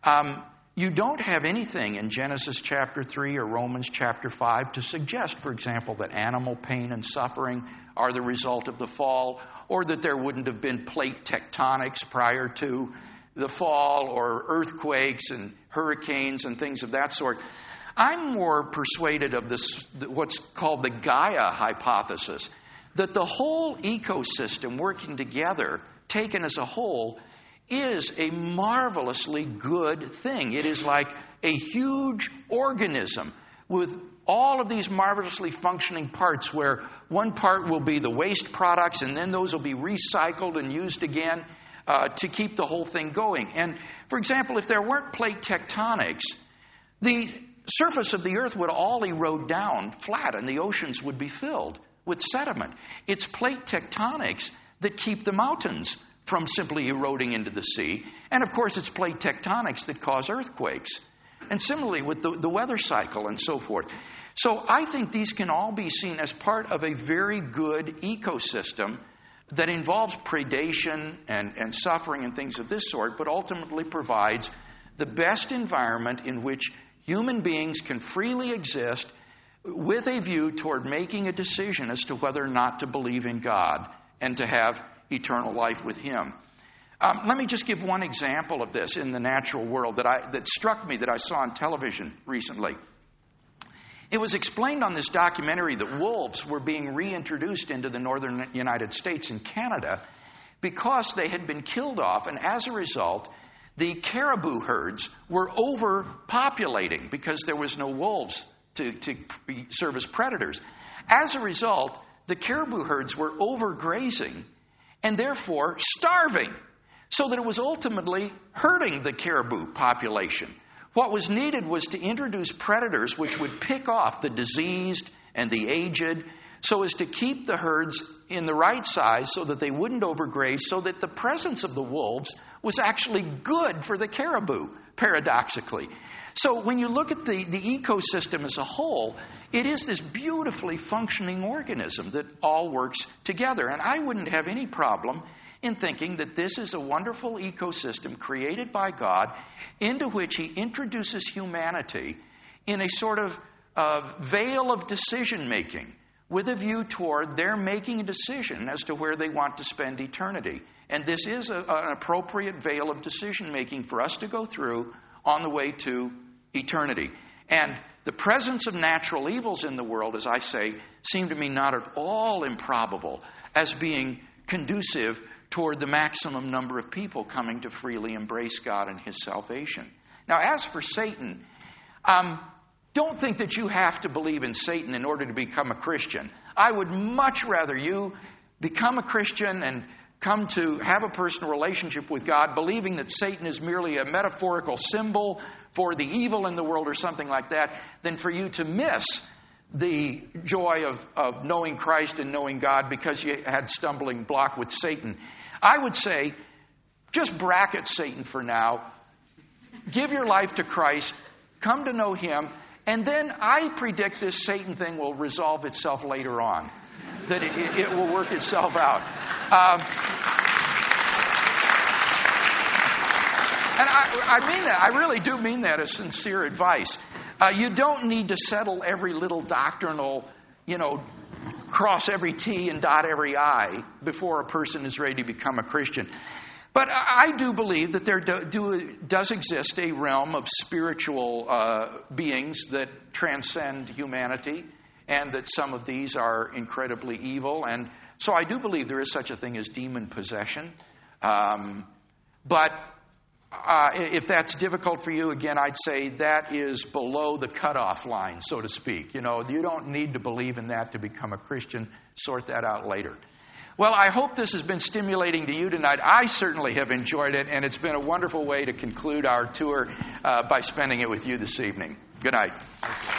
You don't have anything in Genesis chapter 3 or Romans chapter 5 to suggest, for example, that animal pain and suffering are the result of the fall, or that there wouldn't have been plate tectonics prior to the fall, or earthquakes and hurricanes and things of that sort. I'm more persuaded of this, what's called the Gaia hypothesis, that the whole ecosystem working together, taken as a whole, is a marvelously good thing. It is like a huge organism with all of these marvelously functioning parts, where one part will be the waste products and then those will be recycled and used again to keep the whole thing going. And, for example, if there weren't plate tectonics, the surface of the earth would all erode down flat and the oceans would be filled with sediment. It's plate tectonics that keep the mountains from simply eroding into the sea. And, of course, it's plate tectonics that cause earthquakes. And similarly with the weather cycle and so forth. So I think these can all be seen as part of a very good ecosystem that involves predation and suffering and things of this sort, but ultimately provides the best environment in which human beings can freely exist with a view toward making a decision as to whether or not to believe in God and to have eternal life with Him. Let me just give one example of this in the natural world that struck me, that I saw on television recently. It was explained on this documentary that wolves were being reintroduced into the northern United States and Canada because they had been killed off, and as a result, the caribou herds were overpopulating because there was no wolves to serve as predators. As a result, the caribou herds were overgrazing and therefore starving, so that it was ultimately hurting the caribou population. What was needed was to introduce predators which would pick off the diseased and the aged, so as to keep the herds in the right size so that they wouldn't overgraze, so that the presence of the wolves was actually good for the caribou, paradoxically. So when you look at the ecosystem as a whole, it is this beautifully functioning organism that all works together. And I wouldn't have any problem in thinking that this is a wonderful ecosystem created by God into which He introduces humanity in a sort of veil of decision-making with a view toward their making a decision as to where they want to spend eternity. And this is an appropriate veil of decision-making for us to go through on the way to eternity. And the presence of natural evils in the world, as I say, seem to me not at all improbable as being conducive toward the maximum number of people coming to freely embrace God and His salvation. Now, as for Satan, don't think that you have to believe in Satan in order to become a Christian. I would much rather you become a Christian and come to have a personal relationship with God, believing that Satan is merely a metaphorical symbol for the evil in the world or something like that, than for you to miss the joy of knowing Christ and knowing God because you had stumbling block with Satan. I would say, just bracket Satan for now. Give your life to Christ. Come to know Him. And then I predict this Satan thing will resolve itself later on. That it will work itself out. And I mean that. I really do mean that as sincere advice. You don't need to settle every little doctrinal, cross every T and dot every I before a person is ready to become a Christian. But I do believe that there does exist a realm of spiritual beings that transcend humanity, and that some of these are incredibly evil. And so I do believe there is such a thing as demon possession. But if that's difficult for you, again, I'd say that is below the cutoff line, so to speak. You don't need to believe in that to become a Christian. Sort that out later. Well, I hope this has been stimulating to you tonight. I certainly have enjoyed it, and it's been a wonderful way to conclude our tour by spending it with you this evening. Good night.